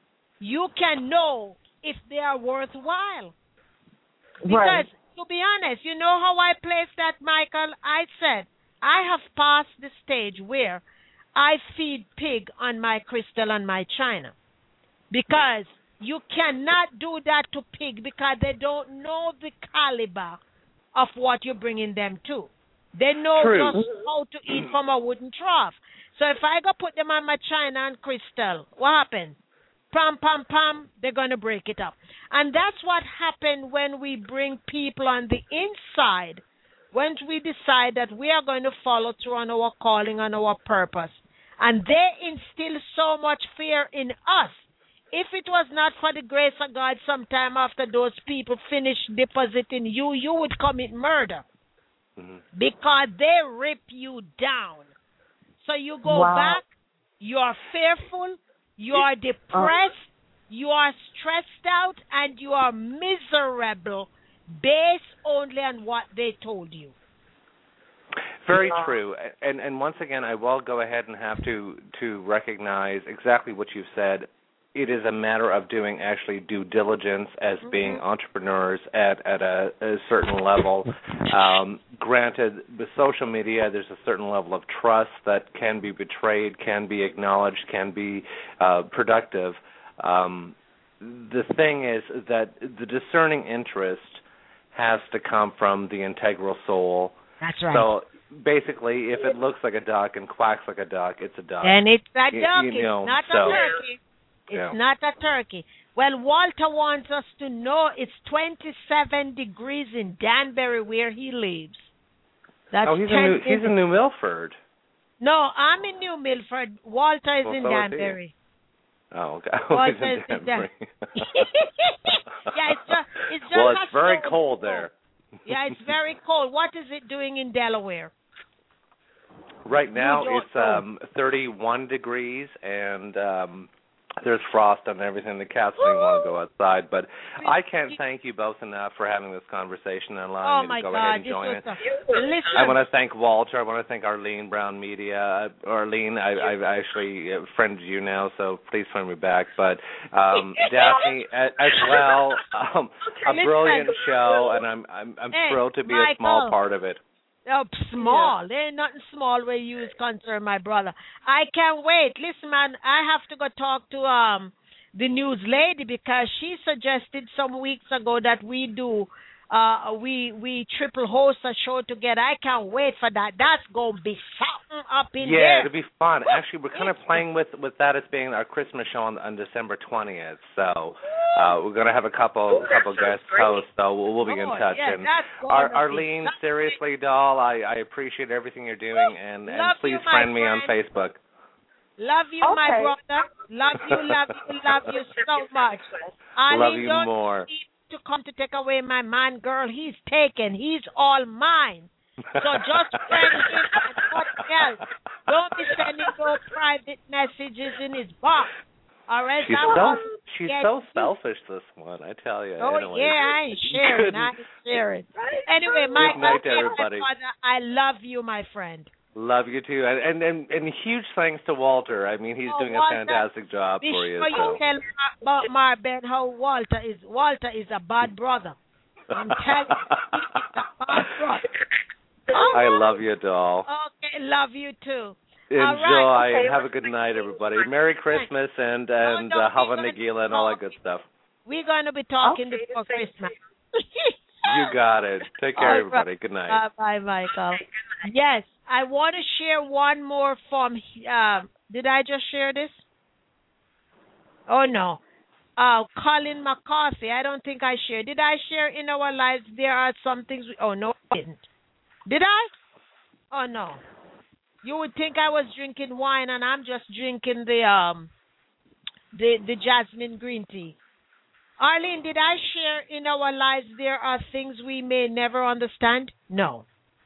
you can know if they are worthwhile. Because, right. to be honest, you know how I placed that, Michael? I said, I have passed the stage where I feed pig on my crystal and my china. Because you cannot do that to pig, because they don't know the caliber of what you're bringing them to. They know True. just how to eat from a wooden trough. So if I go put them on my china and crystal, what happens? Pam, pam, pam, they're going to break it up. And that's what happened when we bring people on the inside, when we decide that we are going to follow through on our calling, on our purpose. And they instill so much fear in us. If it was not for the grace of God, sometime after those people finish depositing you, you would commit murder. Mm-hmm. Because they rip you down. So you go wow. back, you are fearful, you are depressed, you are stressed out, and you are miserable based only on what they told you. Very yeah. true. And and once again, I will go ahead and have to, to recognize exactly what you've said. it is a matter of doing actually due diligence as mm-hmm. being entrepreneurs at, at a, a certain level. Um, granted, with social media, there's a certain level of trust that can be betrayed, can be acknowledged, can be uh, productive. Um, the thing is that the discerning interest has to come from the integral soul. That's right. So basically, if it looks like a duck and quacks like a duck, it's a duck. And it's a duck. You, you know, it's not so, a turkey. It's yeah. not a turkey. Well, Walter wants us to know it's twenty-seven degrees in Danbury where he lives. That's oh, he's in New, he's in New Milford. No, I'm in New Milford. Walter is well, in so Danbury. Oh, okay. Walter he's in is in Danbury. yeah, it's just, it's just well, it's very so cold there. Yeah, it's very cold. What is it doing in Delaware? Right now, You it's um, thirty-one degrees, and um, there's frost on everything. The cats don't even want to go outside. But I can't thank you both enough for having this conversation and allowing oh me to go God, ahead and join it. A, listen. I want to thank Walter. I want to thank Arlene Brown Media. Uh, Arlene, I, I've actually friended you now, so please friend me back. But um, Daphne, as, as well, um, a brilliant show, and I'm I'm, I'm hey, thrilled to be Michael. a small part of it. Oh, small. Yeah. There ain't nothing small where you is concerned, my brother. I can't wait. Listen, man, I have to go talk to um the news lady because she suggested some weeks ago that we do uh we we triple host a show together. I can't wait for that. That's gonna be something up in yeah, there. Yeah, it'll be fun. Actually, we're kind of playing with with that as being our Christmas show on, on December twentieth. So uh, we're gonna have a couple couple guest hosts. So we'll, we'll be in oh, touch. Yeah, and Ar- Arlene, seriously, doll, I, I appreciate everything you're doing, and, and please you, friend me friend. on Facebook. Love you, okay. my brother. Love you, love you, love you so much. Love you more. To come to take away my man, girl, he's taken. He's all mine. So just friend him and what else. Don't be sending no private messages in his box. All right, she's so she's so you. selfish, this one. I tell you. Oh anyway. yeah, I ain't sharing. I ain't sharing. Anyway, my, Good night, okay, everybody. my brother, I love you, my friend. Love you too, and and and huge thanks to Walter. I mean, he's oh, doing Walter, a fantastic job be for you. Sure so. you tell about Marben how Walter is. Walter is a bad brother. I'm telling you, he's a bad brother. Oh, I love you, doll. Okay, love you too. Enjoy right, okay. and have a good night, everybody. Merry Christmas and and no, no, uh, Hava Nagila and all that good stuff. We're going to be talking okay, before Christmas. You got it. Take care, all everybody. Right. Good night. Uh, bye, Michael. Yes, I want to share one more from. Uh, did I just share this? Oh no. Uh, Colin McCarthy. I don't think I shared. Did I share in our lives? There are some things. We, oh no, I didn't. Did I? Oh no. You would think I was drinking wine, and I'm just drinking the um, the the jasmine green tea. Arlene, did I share in our lives there are things we may never understand? No.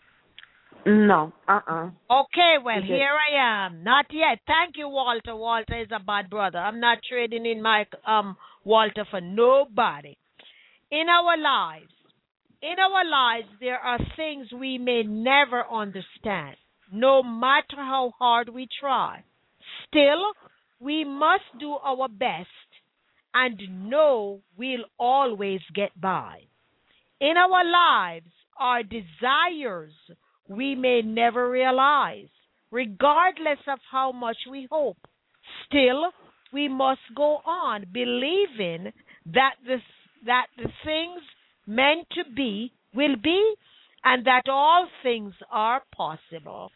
No. Uh-uh. Okay, well, here I am. Not yet. Thank you, Walter. Walter is a bad brother. I'm not trading in my um Walter for nobody. In our lives, in our lives, there are things we may never understand, no matter how hard we try. Still, we must do our best and know we'll always get by. In our lives, our desires we may never realize, regardless of how much we hope. Still, we must go on believing that the, that the things meant to be will be, and that all things are possible.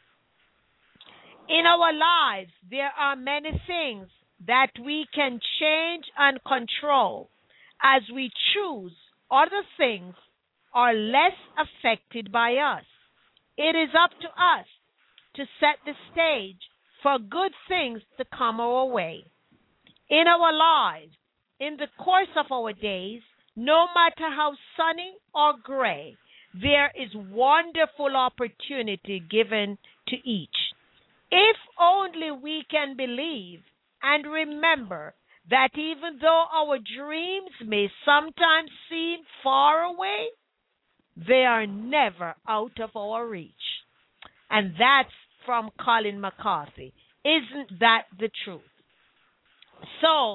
In our lives, there are many things that we can change and control as we choose other things are less affected by us. It is up to us to set the stage for good things to come our way. In our lives, in the course of our days, no matter how sunny or gray, there is wonderful opportunity given to each. If only we can believe and remember that even though our dreams may sometimes seem far away, they are never out of our reach. And that's from Colin McCarthy. Isn't that the truth? So,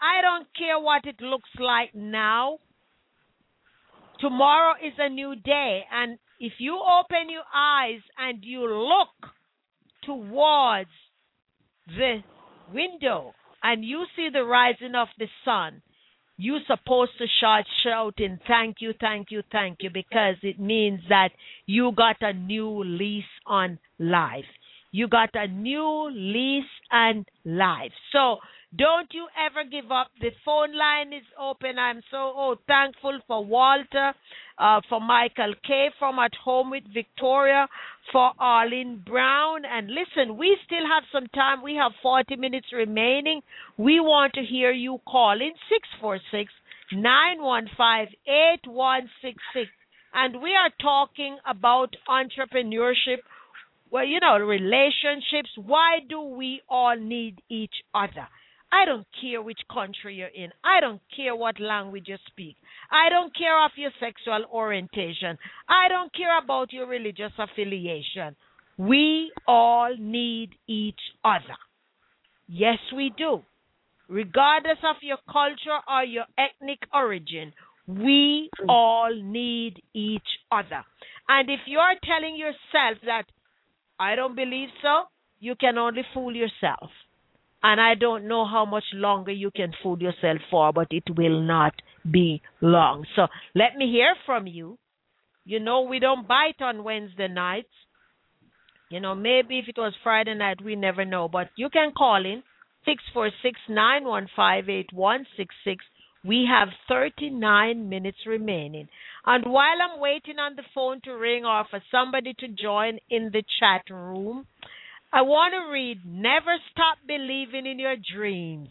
I don't care what it looks like now. Tomorrow is a new day. And if you open your eyes and you look towards the window and you see the rising of the sun, you're supposed to start shouting, thank you, thank you, thank you, because it means that you got a new lease on life. You got a new lease on life. So don't you ever give up. The phone line is open. I'm so oh, thankful for Walter, uh, for Michael K. from At Home with Victoria, for Arlene Brown. And listen, we still have some time. We have forty minutes remaining. We want to hear you call in six four six, nine one five, eight one six six. And we are talking about entrepreneurship. Well, you know, relationships. Why do we all need each other? I don't care which country you're in. I don't care what language you speak. I don't care of your sexual orientation. I don't care about your religious affiliation. We all need each other. Yes, we do. Regardless of your culture or your ethnic origin, we all need each other. And if you're telling yourself that I don't believe so, you can only fool yourself. And I don't know how much longer you can fool yourself for, but it will not be long. So let me hear from you. You know, we don't bite on Wednesday nights. You know, maybe if it was Friday night, we never know. But you can call in six four six, nine one five, eight one six six. We have thirty-nine minutes remaining. And while I'm waiting on the phone to ring or for somebody to join in the chat room, I want to read, never stop believing in your dreams.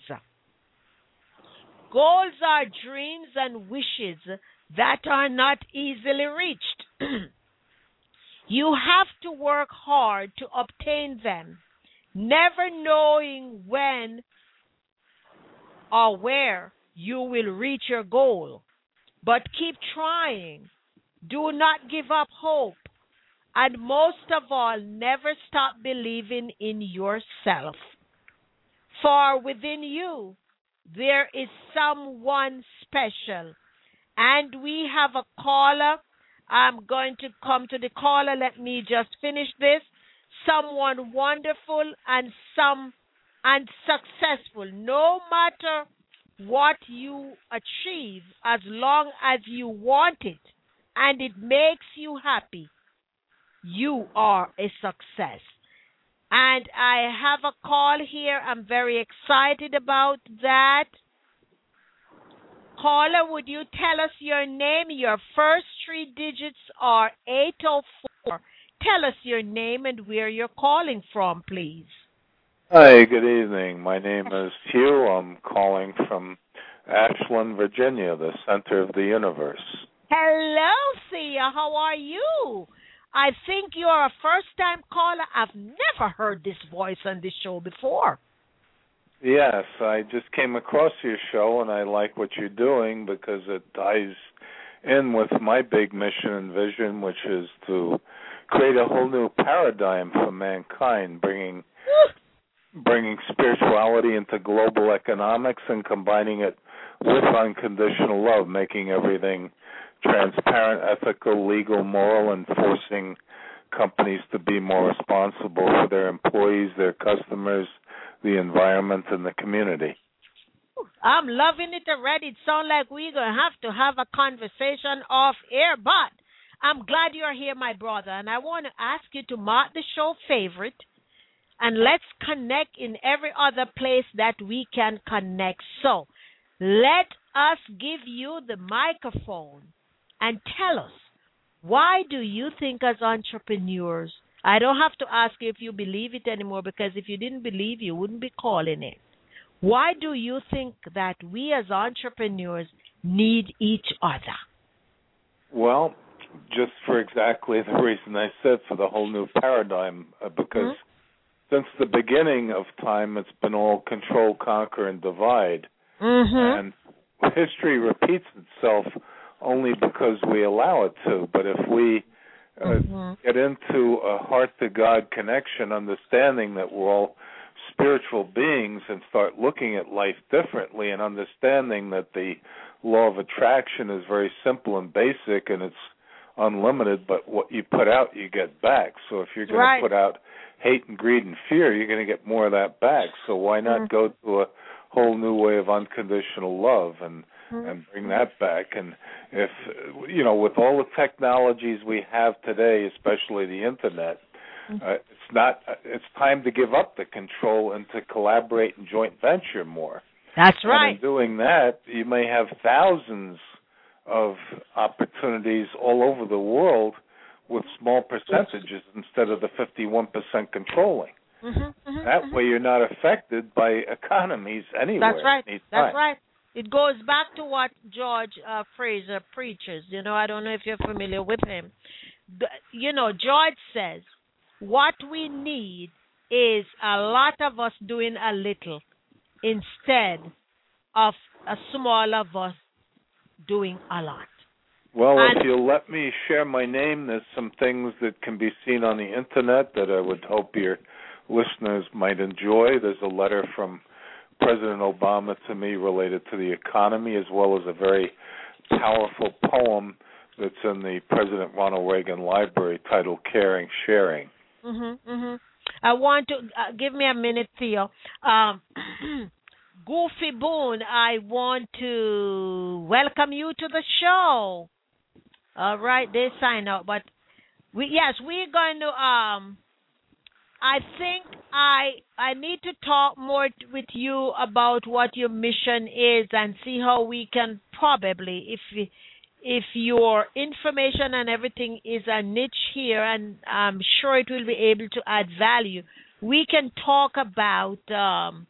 Goals are dreams and wishes that are not easily reached. You have to work hard to obtain them, never knowing when or where you will reach your goal. But keep trying. Do not give up hope. And most of all, never stop believing in yourself. For within you, there is someone special. And we have a caller. I'm going to come to the caller. Let me just finish this. Someone wonderful and some and successful. No matter what you achieve, as long as you want it and it makes you happy, you are a success. And I have a call here. I'm very excited about that. Caller, would you tell us your name? Your first three digits are eight oh four. Tell us your name and where you're calling from, please. Hi, good evening. My name is Hugh. I'm calling from Ashland, Virginia, the center of the universe. Hello, Sia. How are you? I think you're a first-time caller. I've never heard this voice on this show before. Yes, I just came across your show, and I like what you're doing because it ties in with my big mission and vision, which is to create a whole new paradigm for mankind, bringing bringing spirituality into global economics and combining it with unconditional love, making everything transparent, ethical, legal, moral, and forcing companies to be more responsible for their employees, their customers, the environment, and the community. I'm loving it already. It sounds like we're going to have to have a conversation off air, but I'm glad you're here, my brother, and I want to ask you to mark the show favorite, and let's connect in every other place that we can connect. So let us give you the microphone and tell us, why do you think as entrepreneurs, I don't have to ask you if you believe it anymore, because if you didn't believe, you wouldn't be calling it. Why do you think that we as entrepreneurs need each other? Well, just for exactly the reason I said, for the whole new paradigm, uh, because mm-hmm. since the beginning of time, it's been all control, conquer, and divide. Mm-hmm. And history repeats itself only because we allow it to. But if we uh, mm-hmm. get into a heart-to-God connection, understanding that we're all spiritual beings and start looking at life differently and understanding that the law of attraction is very simple and basic and it's unlimited, but what you put out, you get back. So if you're going Right. to put out hate and greed and fear, you're going to get more of that back. So why not Mm-hmm. go to a whole new way of unconditional love and Mm-hmm. and bring that back? And if, you know, with all the technologies we have today, especially the internet, Mm-hmm. uh, it's not, it's time to give up the control and to collaborate and joint venture more. That's right. And in doing that, you may have thousands of opportunities all over the world with small percentages instead of the fifty-one percent controlling. Mm-hmm, mm-hmm, That mm-hmm. way you're not affected by economies anywhere. That's right. anytime. That's right. It goes back to what George uh, Fraser preaches. You know, I don't know if you're familiar with him. The, you know, George says, what we need is a lot of us doing a little instead of a small of us doing a lot. Well, And- if you'll let me share my name, there's some things that can be seen on the internet that I would hope your listeners might enjoy. There's a letter from President Obama to me related to the economy, as well as a very powerful poem that's in the President Ronald Reagan Library titled Caring, Sharing. Mm-hmm, mm-hmm. I want to uh, give me a minute, Theo. Um, Goofy Boone, I want to welcome you to the show. All right, they sign up, but we yes, we're going to. Um, I think I I need to talk more t- with you about what your mission is and see how we can probably, if we- if your information and everything is a niche here, and I'm sure it will be able to add value, we can talk about, um,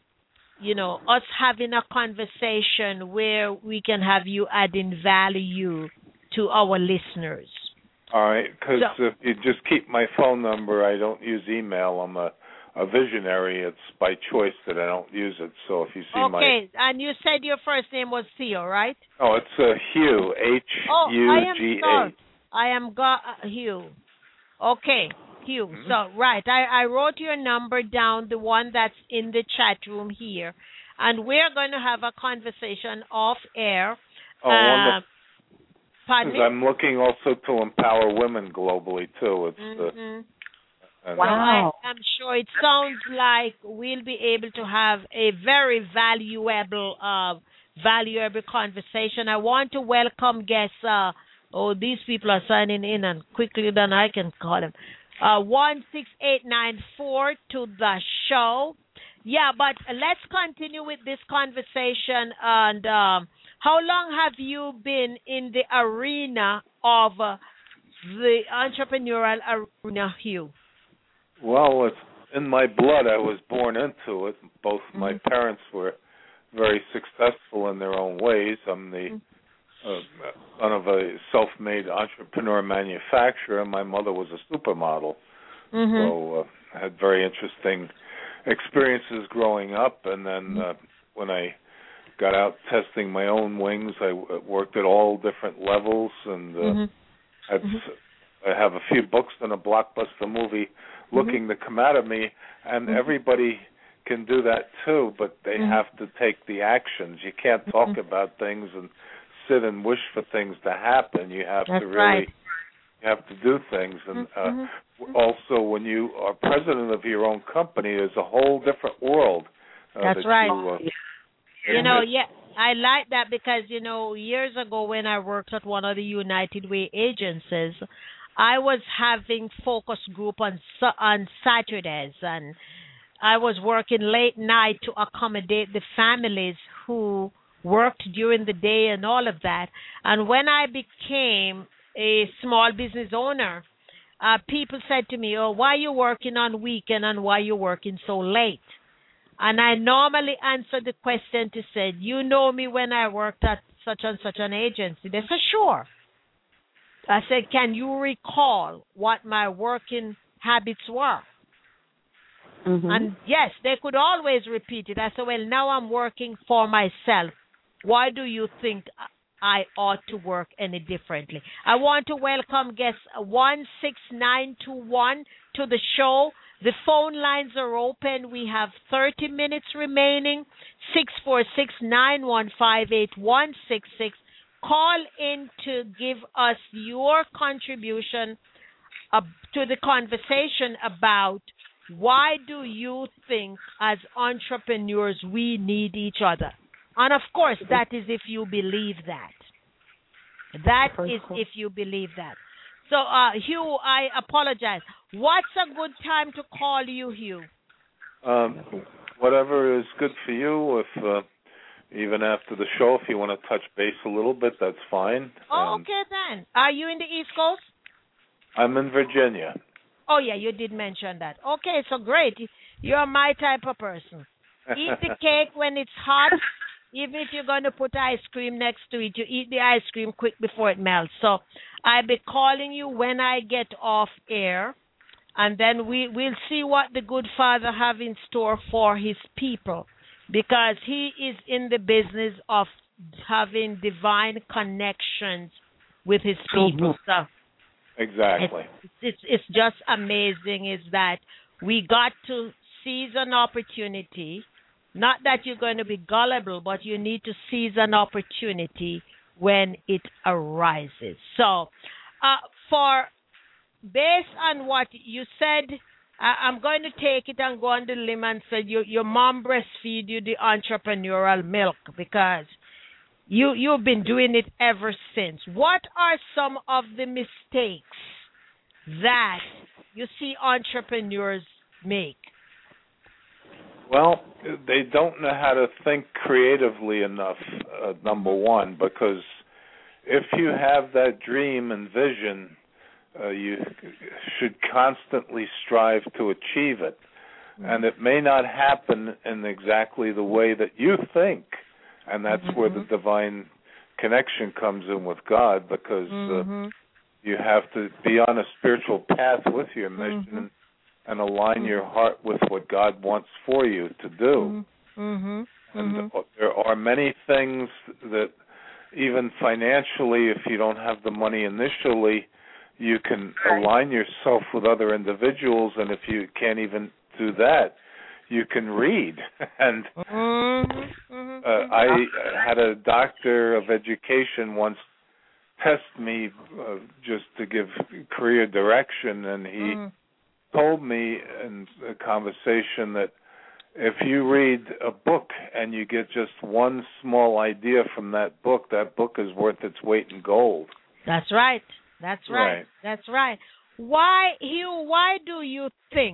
you know, us having a conversation where we can have you adding value to our listeners. All right, because So- if you just keep my phone number, I don't use email. I'm a, a visionary. It's by choice that I don't use it. So if you see my... Okay, and you said your first name was Theo, right? Oh, it's uh, Hugh, H Oh, U I am G sorry. H. I am go- uh, Hugh. Okay, Hugh. Mhm. So, right, I, I wrote your number down, the one that's in the chat room here, and we're going to have a conversation off air. Oh, Uh, wonderful. Pardon me? Because I'm looking also to empower women globally, too. It's uh, Mhm. and, So Wow. I am sure it sounds like we'll be able to have a very valuable, uh, valuable conversation. I want to welcome guests. Uh, oh, these people are signing in, and quickly than I can call them. Uh, one six eight nine four to the show. Yeah, but let's continue with this conversation. And um, how long have you been in the arena of uh, the entrepreneurial arena, Hugh? Well, it's in my blood. I was born into it. Both my Mhm. parents were very successful in their own ways. I'm the uh, son of a self-made entrepreneur manufacturer. My mother was a supermodel. Mm-hmm. So uh, I had very interesting experiences growing up. And then uh, when I got out testing my own wings, I w- worked at all different levels. And uh, Mhm. had, I have a few books and a blockbuster movie looking to come out of me. And Mhm. everybody can do that too, but they Mhm. have to take the actions. You can't talk Mhm. about things and sit and wish for things to happen. You have That's to really right. you have to do things. And uh, Mhm. also, when you are president of your own company, there's a whole different world. Uh, That's that right. You, uh, You know, admit. yeah, I like that because, you know, years ago when I worked at one of the United Way agencies, I was having focus group on Sa- on Saturdays, and I was working late night to accommodate the families who worked during the day and all of that. And when I became a small business owner, uh, people said to me, "Oh, why you working on weekend and why you working so late?" And I normally answer the question to say, "You know me when I worked at such and such an agency." They said, "Sure." I said, "Can you recall what my working habits were?" Mhm. And yes, they could always repeat it. I said, "Well, now I'm working for myself. Why do you think I ought to work any differently?" I want to welcome guest one six nine two one to the show. The phone lines are open. We have thirty minutes remaining. six four six, nine one five, eight one six six. Call in to give us your contribution uh, to the conversation about why do you think as entrepreneurs we need each other. And of course, that is if you believe that. That is if you believe that. So, uh, Hugh, I apologize. What's a good time to call you, Hugh? Um, whatever is good for you. If uh, even after the show, if you want to touch base a little bit, that's fine. Oh, and okay then. Are you in the East Coast? I'm in Virginia. Oh, yeah, you did mention that. Okay, so great. You're my type of person. Eat the cake when it's hot. Even if you're going to put ice cream next to it, you eat the ice cream quick before it melts. So I'll be calling you when I get off air, and then we, we'll see what the good Father have in store for his people, because he is in the business of having divine connections with his people. So exactly. It's, it's, it's just amazing is that we got to seize an opportunity. Not that you're going to be gullible, but you need to seize an opportunity when it arises. So, uh, for based on what you said, I, I'm going to take it and go on the limb and say you, your mom breastfeed you the entrepreneurial milk because you you've been doing it ever since. What are some of the mistakes that you see entrepreneurs make? Well, they don't know how to think creatively enough, uh, number one, because if you have that dream and vision, uh, you should constantly strive to achieve it. Mm-hmm. And it may not happen in exactly the way that you think, and that's mm-hmm. where the divine connection comes in with God, because mm-hmm. uh, you have to be on a spiritual path with your mission mm-hmm. and align mm-hmm. your heart with what God wants for you to do. Mm-hmm. And mm-hmm. there are many things that even financially, if you don't have the money initially, you can align yourself with other individuals, and if you can't even do that, you can read. And mm-hmm. uh, I had a doctor of education once test me uh, just to give career direction, and he mm-hmm. told me in a conversation that if you read a book and you get just one small idea from that book, that book is worth its weight in gold. That's right. That's right. right. That's right. Why, Hugh, why do you think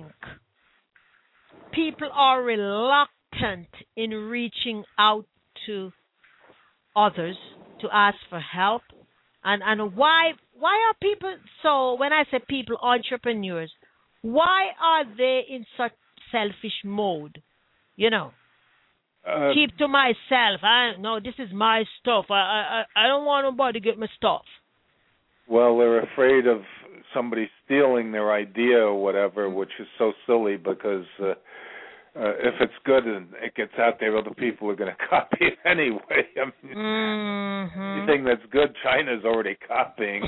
people are reluctant in reaching out to others to ask for help? And and why why are people, so when I say people, entrepreneurs, why are they in such selfish mode? You know, uh, keep to myself. I no, this is my stuff. I I I don't want nobody to get my stuff. Well, they're afraid of somebody stealing their idea or whatever, which is so silly because uh, uh, if it's good and it gets out there, other people are going to copy it anyway. I mean, mm-hmm. anything that's good, China's already copying.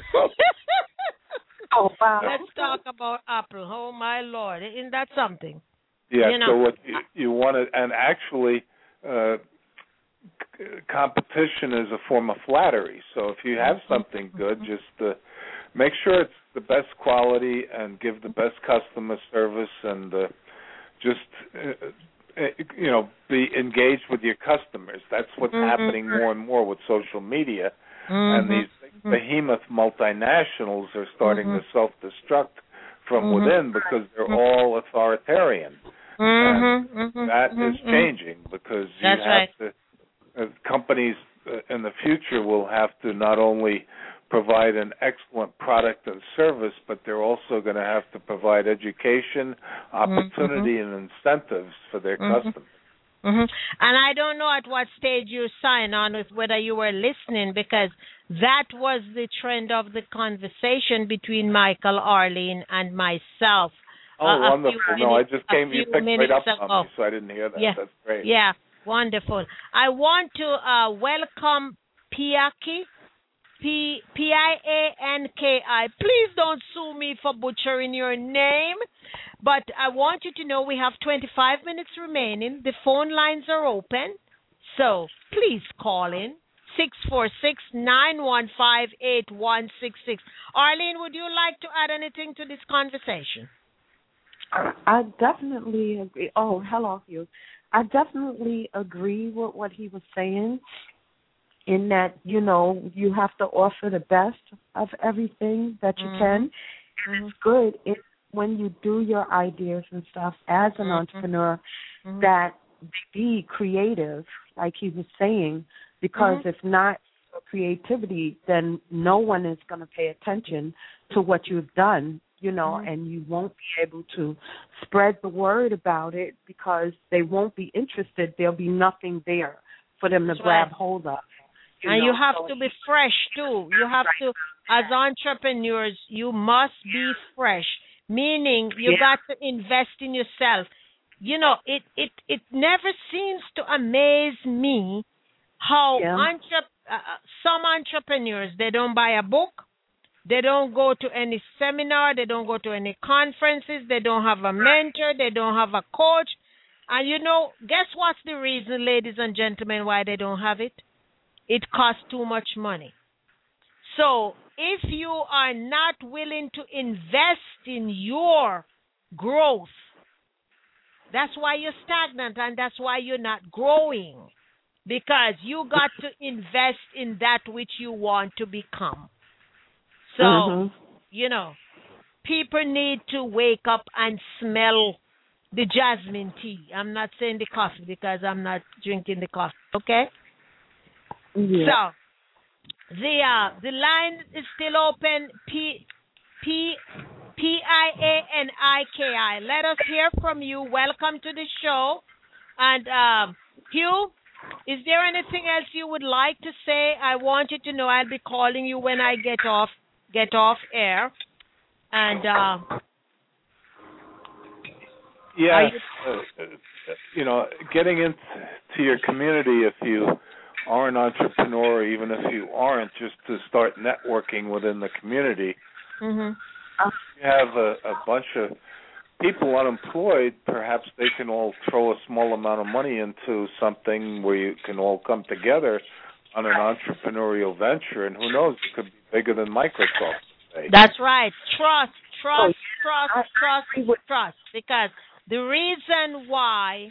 Oh, wow. Let's talk about Apple. Oh, my Lord. Isn't that something? Yeah, you know, so what you, you want to, and actually, uh, c- competition is a form of flattery. So if you have something good, just uh, make sure it's the best quality and give the best customer service and uh, just, uh, you know, be engaged with your customers. That's what's mm-hmm. happening more and more with social media. Mm-hmm. And these behemoth multinationals are starting mm-hmm. to self-destruct from mm-hmm. within because they're mm-hmm. all authoritarian. Mm-hmm. And mm-hmm. that mm-hmm. is changing because you That's have right. to, uh, companies uh, in the future will have to not only provide an excellent product and service, but they're also going to have to provide education, opportunity, mm-hmm. and incentives for their mm-hmm. customers. Mm-hmm. And I don't know at what stage you sign on with whether you were listening, because that was the trend of the conversation between Michael, Arlene, and myself. Oh, uh, wonderful. Minutes, no, I just came, you picked right up ago. on me, so I didn't hear that. Yeah. That's great. Yeah, wonderful. I want to uh, welcome Piaki, P P I A N K I. Please don't sue me for butchering your name. But I want you to know we have twenty-five minutes remaining. The phone lines are open. So please call in six four six, nine one five, eight one six six. Arlene, would you like to add anything to this conversation? I definitely agree. Oh, hello, Hugh. I definitely agree with what he was saying in that, you know, you have to offer the best of everything that you mm-hmm. can. And it's good if, when you do your ideas and stuff as an mm-hmm. entrepreneur mm-hmm. that be creative, like he was saying, because mm-hmm. if not for creativity, then no one is going to pay attention to what you've done, you know, mm-hmm. and you won't be able to spread the word about it because they won't be interested. There'll be nothing there for them to That's grab right. hold of. You and know? you have so to be fresh, too. You have right. to, as entrepreneurs, you must be fresh, meaning you yeah. got to invest in yourself. You know, it, it, it never seems to amaze me how yeah. entre- uh, some entrepreneurs, they don't buy a book, they don't go to any seminar, they don't go to any conferences, they don't have a mentor, they don't have a coach. And, you know, guess what's the reason, ladies and gentlemen, why they don't have it? It costs too much money. So if you are not willing to invest in your growth, that's why you're stagnant and that's why you're not growing, because you got to invest in that which you want to become. So, mm-hmm. you know, people need to wake up and smell the jasmine tea. I'm not saying the coffee because I'm not drinking the coffee, okay? Yeah. So, the uh, the line is still open, P, P, P I A N I K I. Let us hear from you. Welcome to the show. And um, Hugh, is there anything else you would like to say? I want you to know I'll be calling you when I get off get off air. And uh, yeah, you, uh, you know, getting into your community, if you are an entrepreneur, even if you aren't, just to start networking within the community. Mm-hmm. You have a, a bunch of people unemployed, perhaps they can all throw a small amount of money into something where you can all come together on an entrepreneurial venture, and who knows, it could be bigger than Microsoft today. That's right. Trust, trust, trust, trust, trust. Because the reason why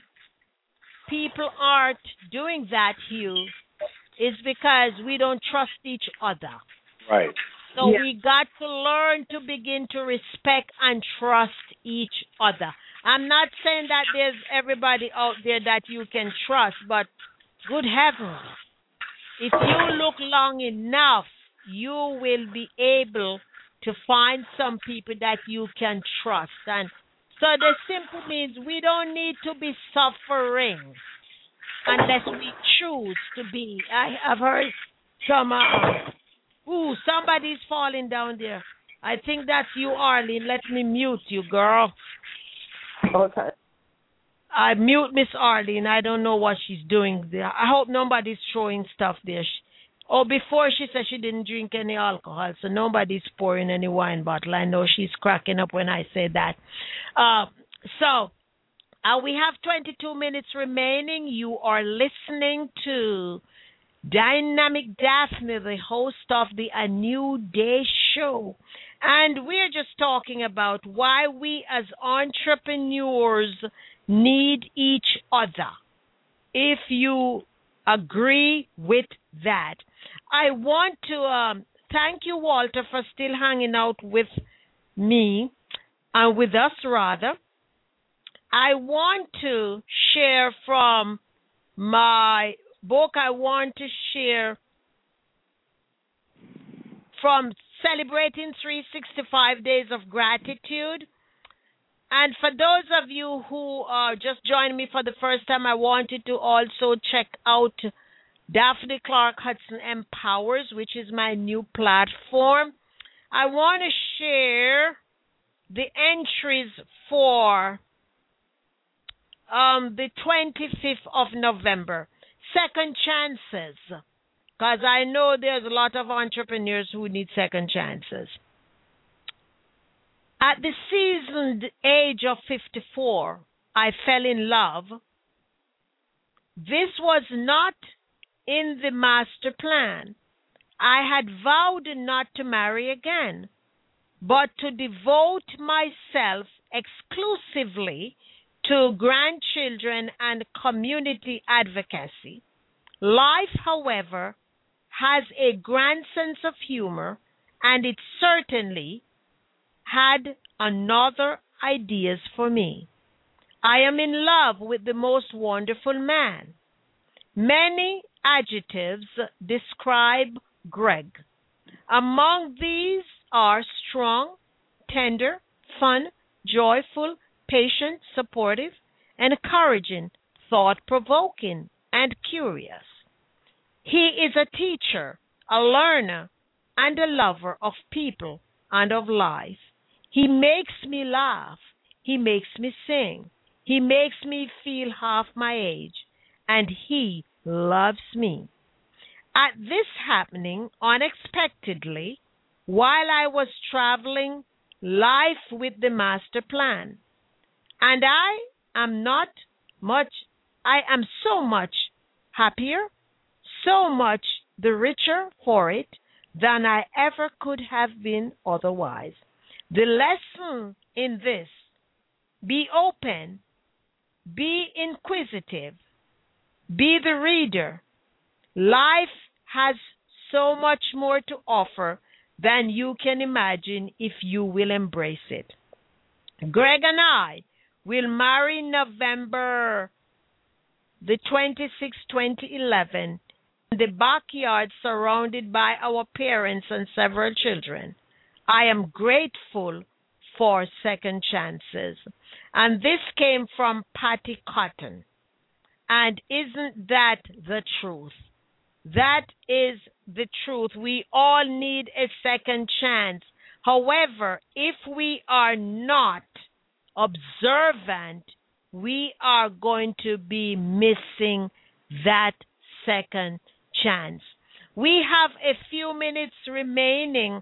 people aren't doing that, Hugh, is because we don't trust each other. Right. So yeah. we got to learn to begin to respect and trust each other. I'm not saying that there's everybody out there that you can trust, but good heavens, if you look long enough, you will be able to find some people that you can trust. And so the simple means we don't need to be suffering unless we choose to be. I have heard some... Uh, Ooh, somebody's falling down there. I think that's you, Arlene. Let me mute you, girl. Okay. I mute Miss Arlene. I don't know what she's doing there. I hope nobody's throwing stuff there. She, oh, before she said she didn't drink any alcohol, so nobody's pouring any wine bottle. I know she's cracking up when I say that. Uh, so, uh, we have twenty-two minutes remaining. You are listening to Dynamic Daphne, the host of the A New Day show. And we're just talking about why we as entrepreneurs need each other. If you agree with that. I want to um, thank you, Walter, for still hanging out with me, and uh, with us, rather. I want to share from my book. I want to share from Celebrating three hundred sixty-five Days of Gratitude. And for those of you who uh, just joined me for the first time, I wanted to also check out Daphne Clark Hudson Empowers, which is my new platform. I want to share the entries for um, the twenty-fifth of November. Second chances, because I know there's a lot of entrepreneurs who need second chances. At the seasoned age of fifty-four, I fell in love. This was not in the master plan. I had vowed not to marry again, but to devote myself exclusively to grandchildren and community advocacy. Life, however, has a grand sense of humor, and it certainly had another ideas for me. I am in love with the most wonderful man. Many adjectives describe Greg. Among these are strong, tender, fun, joyful, patient, supportive, encouraging, thought-provoking, and curious. He is a teacher, a learner, and a lover of people and of life. He makes me laugh. He makes me sing. He makes me feel half my age, and he loves me. At this happening unexpectedly, while I was traveling life with the master plan, and I am not much, I am so much happier, so much the richer for it than I ever could have been otherwise. The lesson in this: be open, be inquisitive, be the reader. Life has so much more to offer than you can imagine if you will embrace it. Greg and I will marry November the twenty-sixth, twenty eleven, in the backyard surrounded by our parents and several children. I am grateful for second chances. And this came from Patty Cotton. And isn't that the truth? That is the truth. We all need a second chance. However, if we are not observant, we are going to be missing that second chance. We have a few minutes remaining.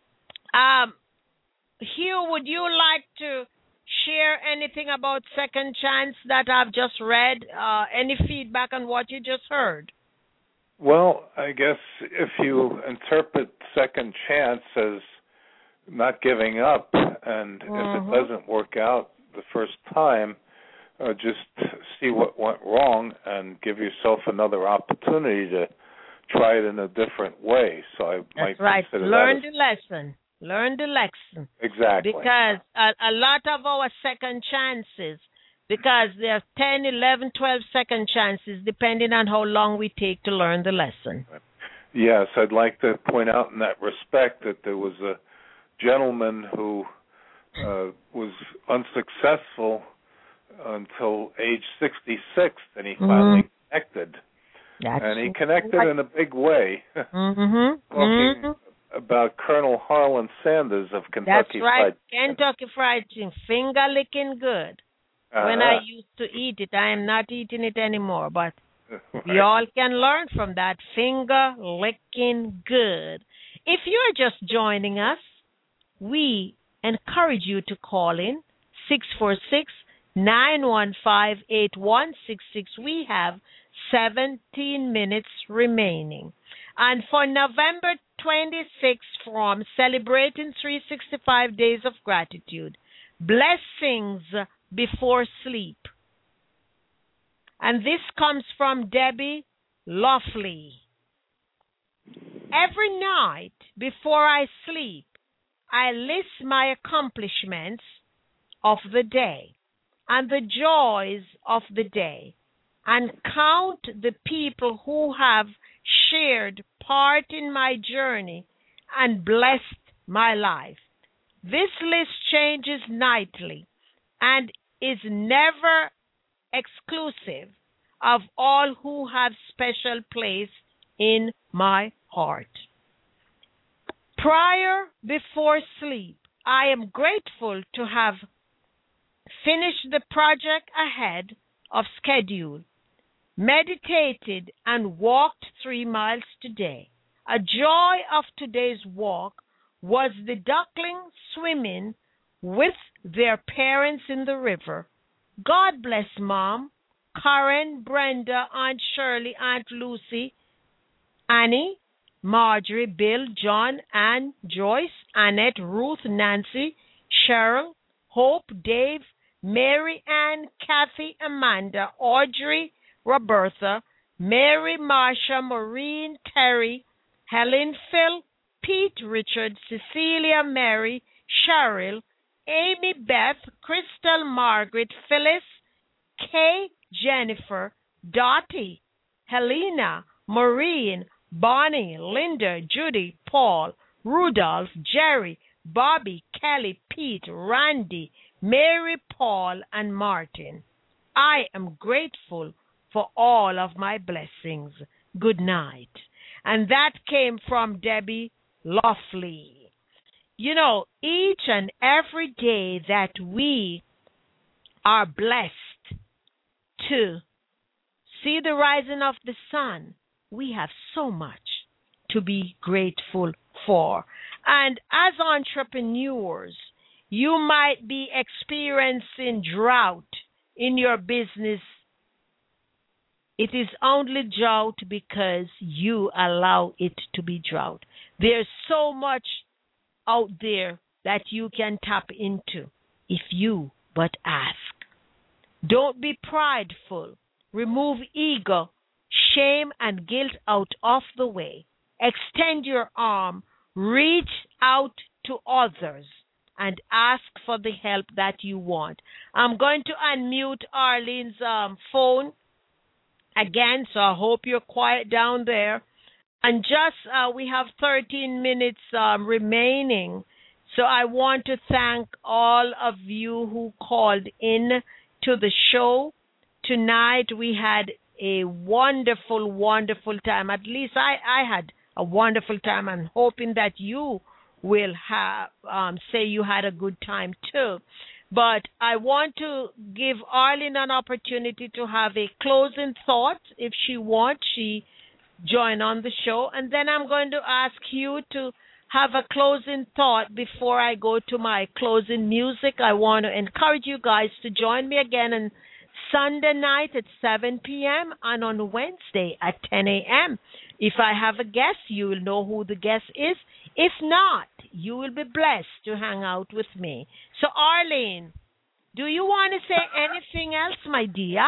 Um, Hugh, would you like to share anything about second chance that I've just read? Uh, any feedback on what you just heard? Well, I guess if you interpret second chance as not giving up, and mm-hmm. if it doesn't work out the first time, uh, just see what went wrong and give yourself another opportunity to try it in a different way. So I That's might right. consider Learn that as... the lesson. Learn the lesson. Exactly. Because a, a lot of our second chances, because there are ten, eleven, twelve second chances, depending on how long we take to learn the lesson. Yes, I'd like to point out in that respect that there was a gentleman who uh, was unsuccessful until age sixty-six, and he finally mm-hmm. connected. That's and he connected right. in a big way. Mm-hmm. Talking mm-hmm. about Colonel Harlan Sanders of Kentucky That's right. Fried Chicken. Kentucky Fried Chicken, finger licking good. Uh-huh. When I used to eat it, I am not eating it anymore, but right. we all can learn from that. Finger licking good. If you're just joining us, we encourage you to call in six four six, nine one five, eight one six six. We have seventeen minutes remaining. And for November twenty-sixth, from Celebrating three hundred sixty-five Days of Gratitude, Blessings Before Sleep. And this comes from Debbie Loughley. Every night before I sleep, I list my accomplishments of the day and the joys of the day, and count the people who have shared part in my journey and blessed my life. This list changes nightly and is never exclusive of all who have special place in my heart. Prior, before sleep, I am grateful to have finished the project ahead of schedule, meditated, and walked three miles today. A joy of today's walk was the duckling swimming with their parents in the river. God bless Mom, Karen, Brenda, Aunt Shirley, Aunt Lucy, Annie, Marjorie, Bill, John, Ann, Joyce, Annette, Ruth, Nancy, Cheryl, Hope, Dave, Mary Ann, Kathy, Amanda, Audrey, Roberta, Mary, Marcia, Maureen, Terry, Helen, Phil, Pete, Richard, Cecilia, Mary, Cheryl, Amy, Beth, Crystal, Margaret, Phyllis, Kay, Jennifer, Dottie, Helena, Maureen, Bonnie, Linda, Judy, Paul, Rudolph, Jerry, Bobby, Kelly, Pete, Randy, Mary, Paul, and Martin. I am grateful for all of my blessings. Good night. And that came from Debbie Loughley. You know, each and every day that we are blessed to see the rising of the sun, we have so much to be grateful for. And as entrepreneurs, you might be experiencing drought in your business. It is only drought because you allow it to be drought. There's so much out there that you can tap into if you but ask. Don't be prideful. Remove ego, shame, and guilt out of the way. Extend your arm. Reach out to others and ask for the help that you want. I'm going to unmute Arlene's um, phone again, so I hope you're quiet down there. And just, uh, we have thirteen minutes um, remaining, so I want to thank all of you who called in to the show. Tonight we had a wonderful, wonderful time. At least I, I had a wonderful time. I'm hoping that you will have um, say you had a good time too. But I want to give Arlene an opportunity to have a closing thought. If she wants, she join on the show. And then I'm going to ask you to have a closing thought before I go to my closing music. I want to encourage you guys to join me again on Sunday night at seven p.m. and on Wednesday at ten a.m. If I have a guest, you will know who the guest is. If not, you will be blessed to hang out with me. So, Arlene, do you want to say anything else, my dear?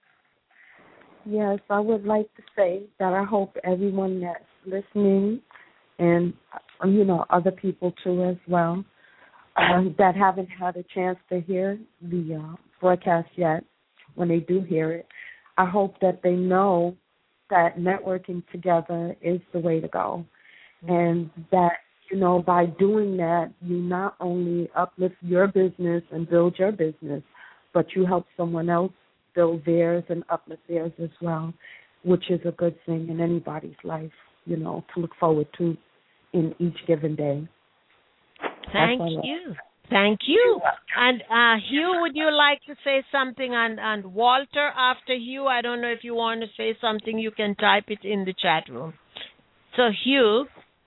Yes, I would like to say that I hope everyone that's listening and, you know, other people too as well, uh, that haven't had a chance to hear the uh, broadcast yet, when they do hear it, I hope that they know that networking together is the way to go. And that, you know, by doing that, you not only uplift your business and build your business, but you help someone else build theirs and uplift theirs as well, which is a good thing in anybody's life, you know, to look forward to in each given day. Thank you. Thank you. And uh, Hugh, would you like to say something? And, and Walter, after Hugh, I don't know if you want to say something, you can type it in the chat room. So, Hugh.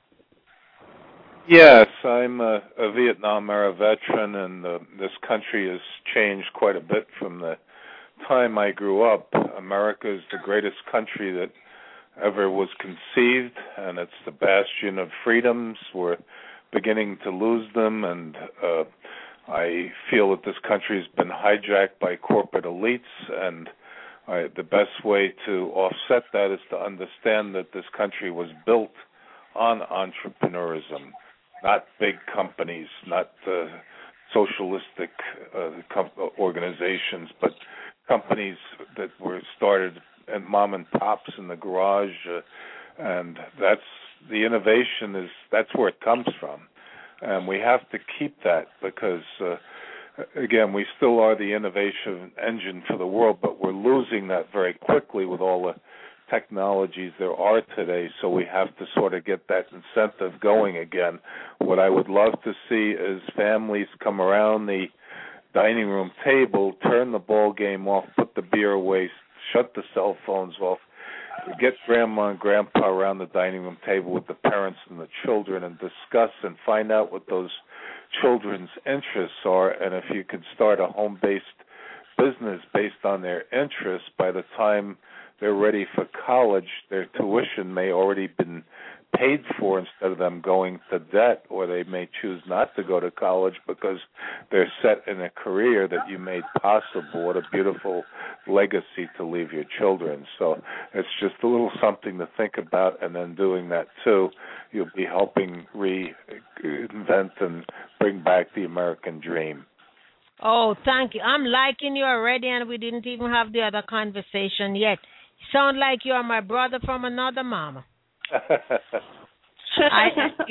Yes, I'm a, a Vietnam era veteran, and uh, this country has changed quite a bit from the time I grew up. America is the greatest country that ever was conceived, and it's the bastion of freedoms. We're beginning to lose them, and uh, I feel that this country has been hijacked by corporate elites, and I, the best way to offset that is to understand that this country was built on entrepreneurism, not big companies, not uh, socialistic uh, com- organizations, but companies that were started at mom and pops in the garage, uh, and that's the innovation is that's where it comes from, and we have to keep that because, uh, again, we still are the innovation engine for the world, but we're losing that very quickly with all the technologies there are today, so we have to sort of get that incentive going again. What I would love to see is families come around the dining room table, turn the ball game off, put the beer away, shut the cell phones off, get grandma and grandpa around the dining room table with the parents and the children and discuss and find out what those children's interests are, and if you could start a home-based business based on their interests, by the time they're ready for college, their tuition may already been paid for instead of them going to debt, or they may choose not to go to college because they're set in a career that you made possible. What a beautiful legacy to leave your children. So it's just a little something to think about, and then doing that too, you'll be helping reinvent and bring back the American dream. Oh, thank you. I'm liking you already, and we didn't even have the other conversation yet. You sound like you are my brother from another mama. I,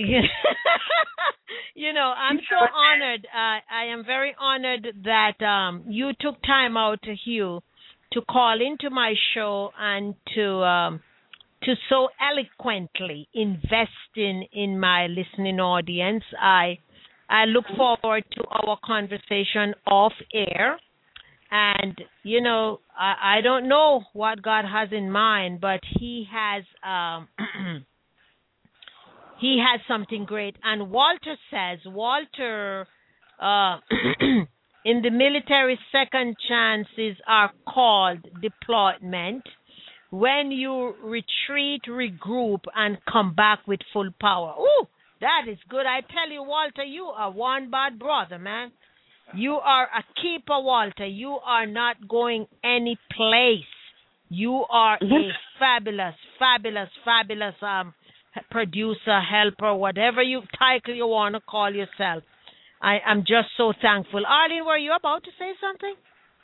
you know, I'm so honored. Uh, I am very honored that um, you took time out, Hugh, to call into my show and to um, to so eloquently invest in, in my listening audience. I I look forward to our conversation off air. And, you know, I, I don't know what God has in mind, but he has um, he has something great. And Walter says, Walter, uh, in the military, second chances are called deployment when you retreat, regroup, and come back with full power. Ooh, that is good. I tell you, Walter, you are one bad brother, man. You are a keeper, Walter. You are not going any place. You are a fabulous, fabulous, fabulous um, producer, helper, whatever you title you want to call yourself. I am just so thankful. Arlene, were you about to say something?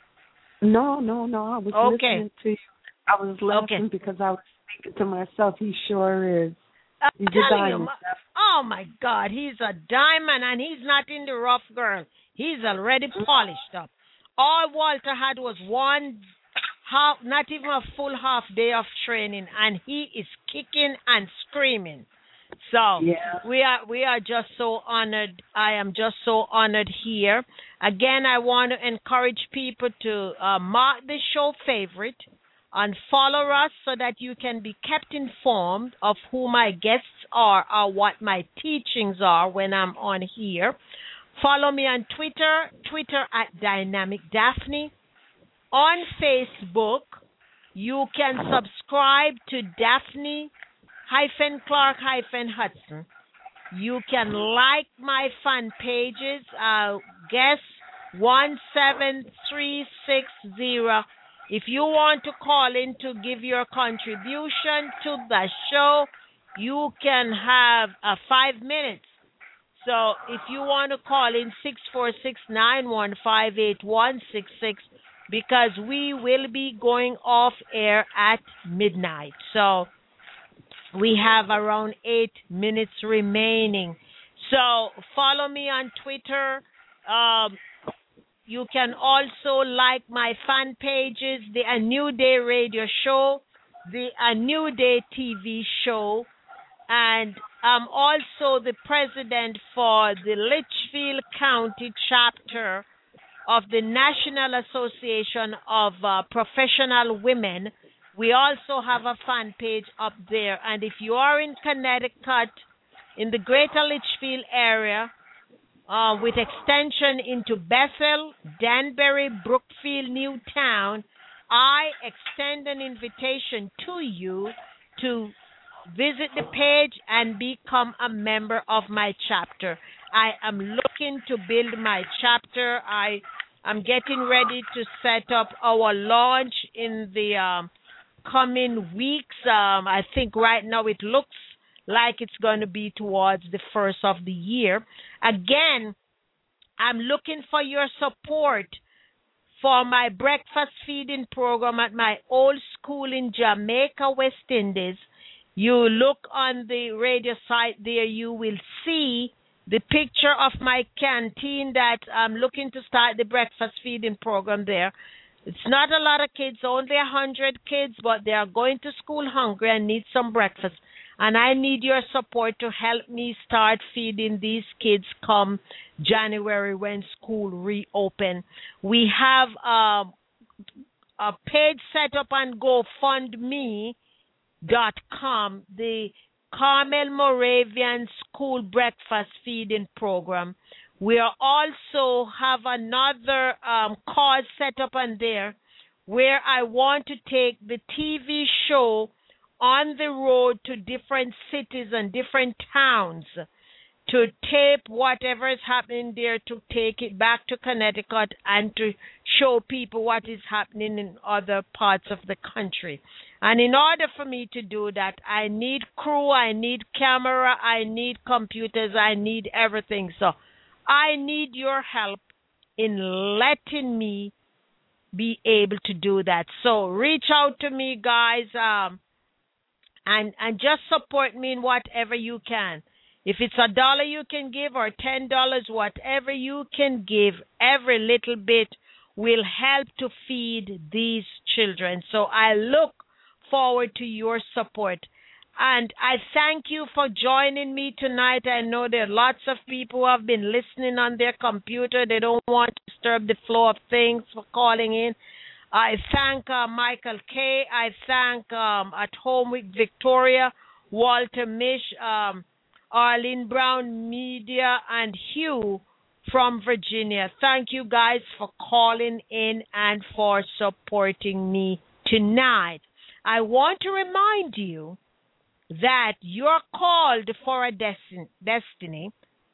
No, no, no. I was okay. listening to you. I was laughing okay. because I was thinking to myself, he sure is. He's I'm a diamond. you, oh, my God. He's a diamond, and he's not in the rough, girl. He's already polished up. All Walter had was one half, not even a full half day of training, and he is kicking and screaming. So yeah. we are we are just so honored. I am just so honored here. Again, I want to encourage people to uh, mark the show favorite and follow us so that you can be kept informed of who my guests are or what my teachings are when I'm on here. Follow me on Twitter, Twitter at Dynamic Daphne. On Facebook, you can subscribe to Daphne hyphen Clark hyphen Hudson. You can like my fan pages. Uh, guess one seven three six zero. If you want to call in to give your contribution to the show, you can have uh, five minutes. So if you want to call in six four six, nine one five, eight one six six, because we will be going off air at midnight. So we have around eight minutes remaining. So follow me on Twitter. Um, you can also like my fan pages, the A New Day Radio Show, the A New Day T V Show, and I'm also the president for the Litchfield County chapter of the National Association of uh, Professional Women. We also have a fan page up there. And if you are in Connecticut, in the greater Litchfield area, uh, with extension into Bethel, Danbury, Brookfield, Newtown, I extend an invitation to you to visit the page and become a member of my chapter. I am looking to build my chapter. I am getting ready to set up our launch in the um, coming weeks. Um, I think right now it looks like it's going to be towards the first of the year. Again, I'm looking for your support for my breakfast feeding program at my old school in Jamaica, West Indies. You look on the radio site there, you will see the picture of my canteen that I'm looking to start the breakfast feeding program there. It's not a lot of kids, only one hundred kids, but they are going to school hungry and need some breakfast. And I need your support to help me start feeding these kids come January when school reopen. We have um, a page set up on GoFundMe dot com, the Carmel Moravian School Breakfast Feeding Program. We are also have another um, cause set up on there where I want to take the T V show on the road to different cities and different towns to tape whatever is happening there, to take it back to Connecticut and to show people what is happening in other parts of the country. And in order for me to do that, I need crew, I need camera, I need computers, I need everything. So I need your help in letting me be able to do that. So reach out to me, guys, um, and, and just support me in whatever you can. If it's a dollar you can give or ten dollars, whatever you can give, every little bit will help to feed these children. So I look forward to your support. And I thank you for joining me tonight. I know there are lots of people who have been listening on their computer. They don't want to disturb the flow of things for calling in. I thank uh, Michael K. I thank um, At Home with Victoria, Walter Mish, um, Arlene Brown Media, and Hugh from Virginia. Thank you guys for calling in and for supporting me tonight. I want to remind you that you're called for a desti- destiny.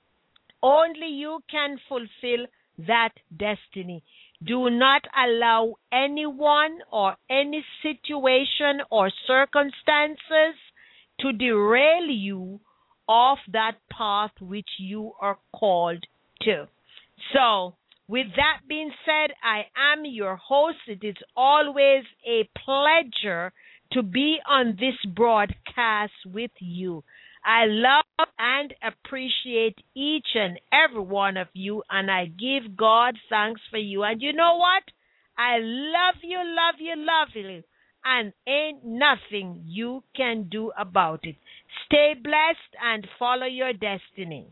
Only you can fulfill that destiny. Do not allow anyone or any situation or circumstances to derail you off that path which you are called to. So, with that being said, I am your host. It is always a pleasure to be on this broadcast with you. I love and appreciate each and every one of you, and I give God thanks for you. And you know what? I love you, love you, love you, and ain't nothing you can do about it. Stay blessed and follow your destiny.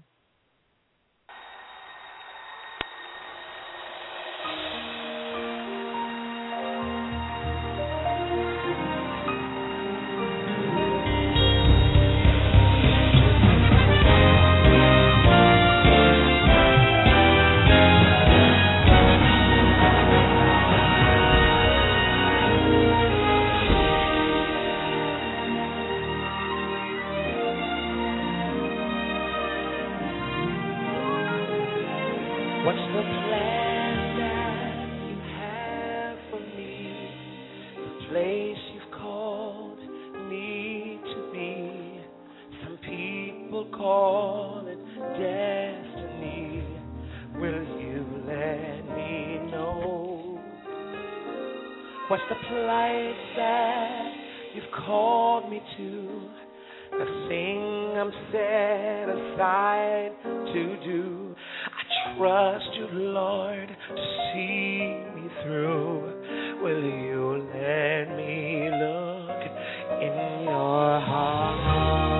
What's the plan that you have for me? The place you've called me to be. Some people call it destiny. Will you let me know? What's the place that you've called me to? The thing I'm set aside to do. I trust you, Lord, to see me through. Will you let me look in your heart?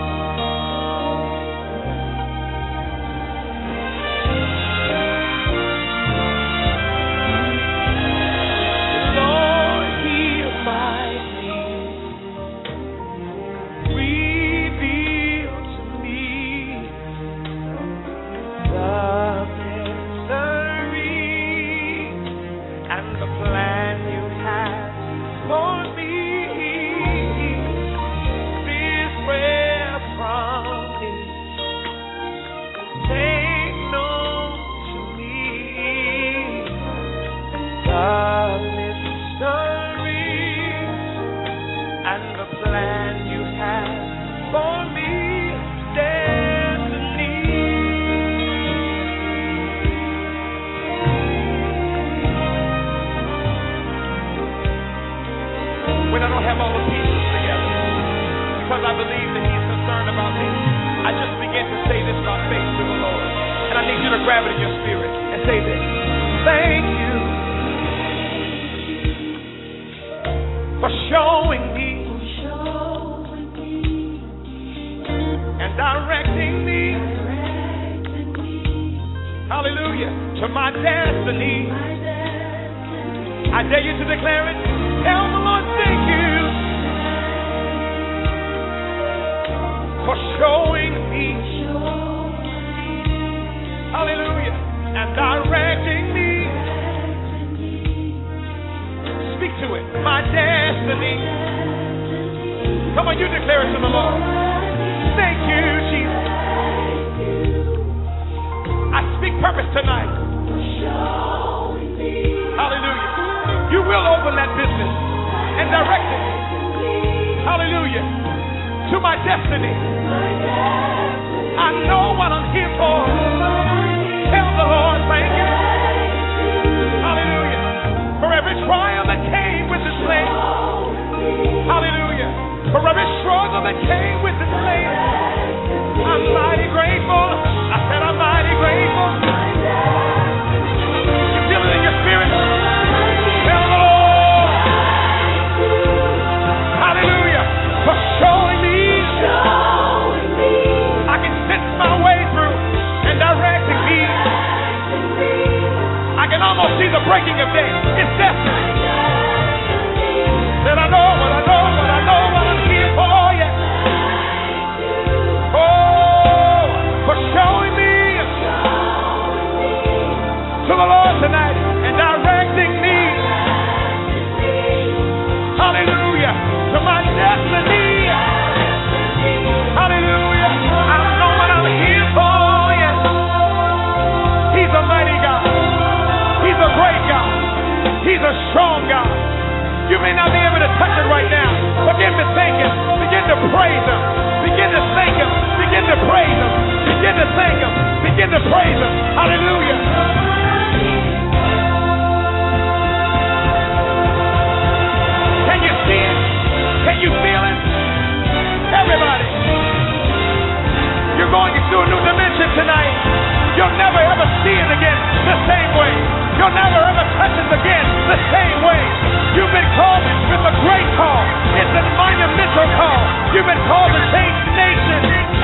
Lord, hear my plea. Reveal to me the and the plan you have for me. This prayer promise make known to me the mystery and the plan you have for me. When I don't have all the pieces together, because I believe that he's concerned about me, I just begin to say this by faith to the Lord. And I need you to grab it in your spirit and say this. Thank you for showing me and directing me, hallelujah, to my destiny. I dare you to declare it. Tell the Lord, thank you for showing me, hallelujah, destiny. Come on, you declare it to the Lord. Thank you, Jesus. I speak purpose tonight. Hallelujah. You will open that business and direct it. Hallelujah. To my destiny. I know what I'm here for. Tell the Lord, thank you. Hallelujah. For every trial that came with this land. Hallelujah. For every struggle that came with this land. I'm mighty grateful. I said I'm mighty grateful. You feel it in your spirit? Tell the Lord. Hallelujah. For showing me. I can sense my way through and directing me. I can almost see the breaking of day. It's destiny. That I know what I know, what I know, what I'm here for, yeah. Oh, for showing me to the Lord tonight and directing me. Hallelujah. To my destiny. Hallelujah. I know what I'm here for, yes. He's a mighty God. He's a great God. He's a strong God. You may not be able to touch it right now. Begin to thank Him. Begin to praise Him. Begin to thank Him. Begin to praise Him. Begin to thank Him. Begin to praise Him. Hallelujah. Can you see it? Can you feel it? Everybody. You're going into a new dimension tonight. You'll never ever see it again the same way. You'll never ever touch it again the same way. You've been called with a great call. It's a monumental call. You've been called to change nations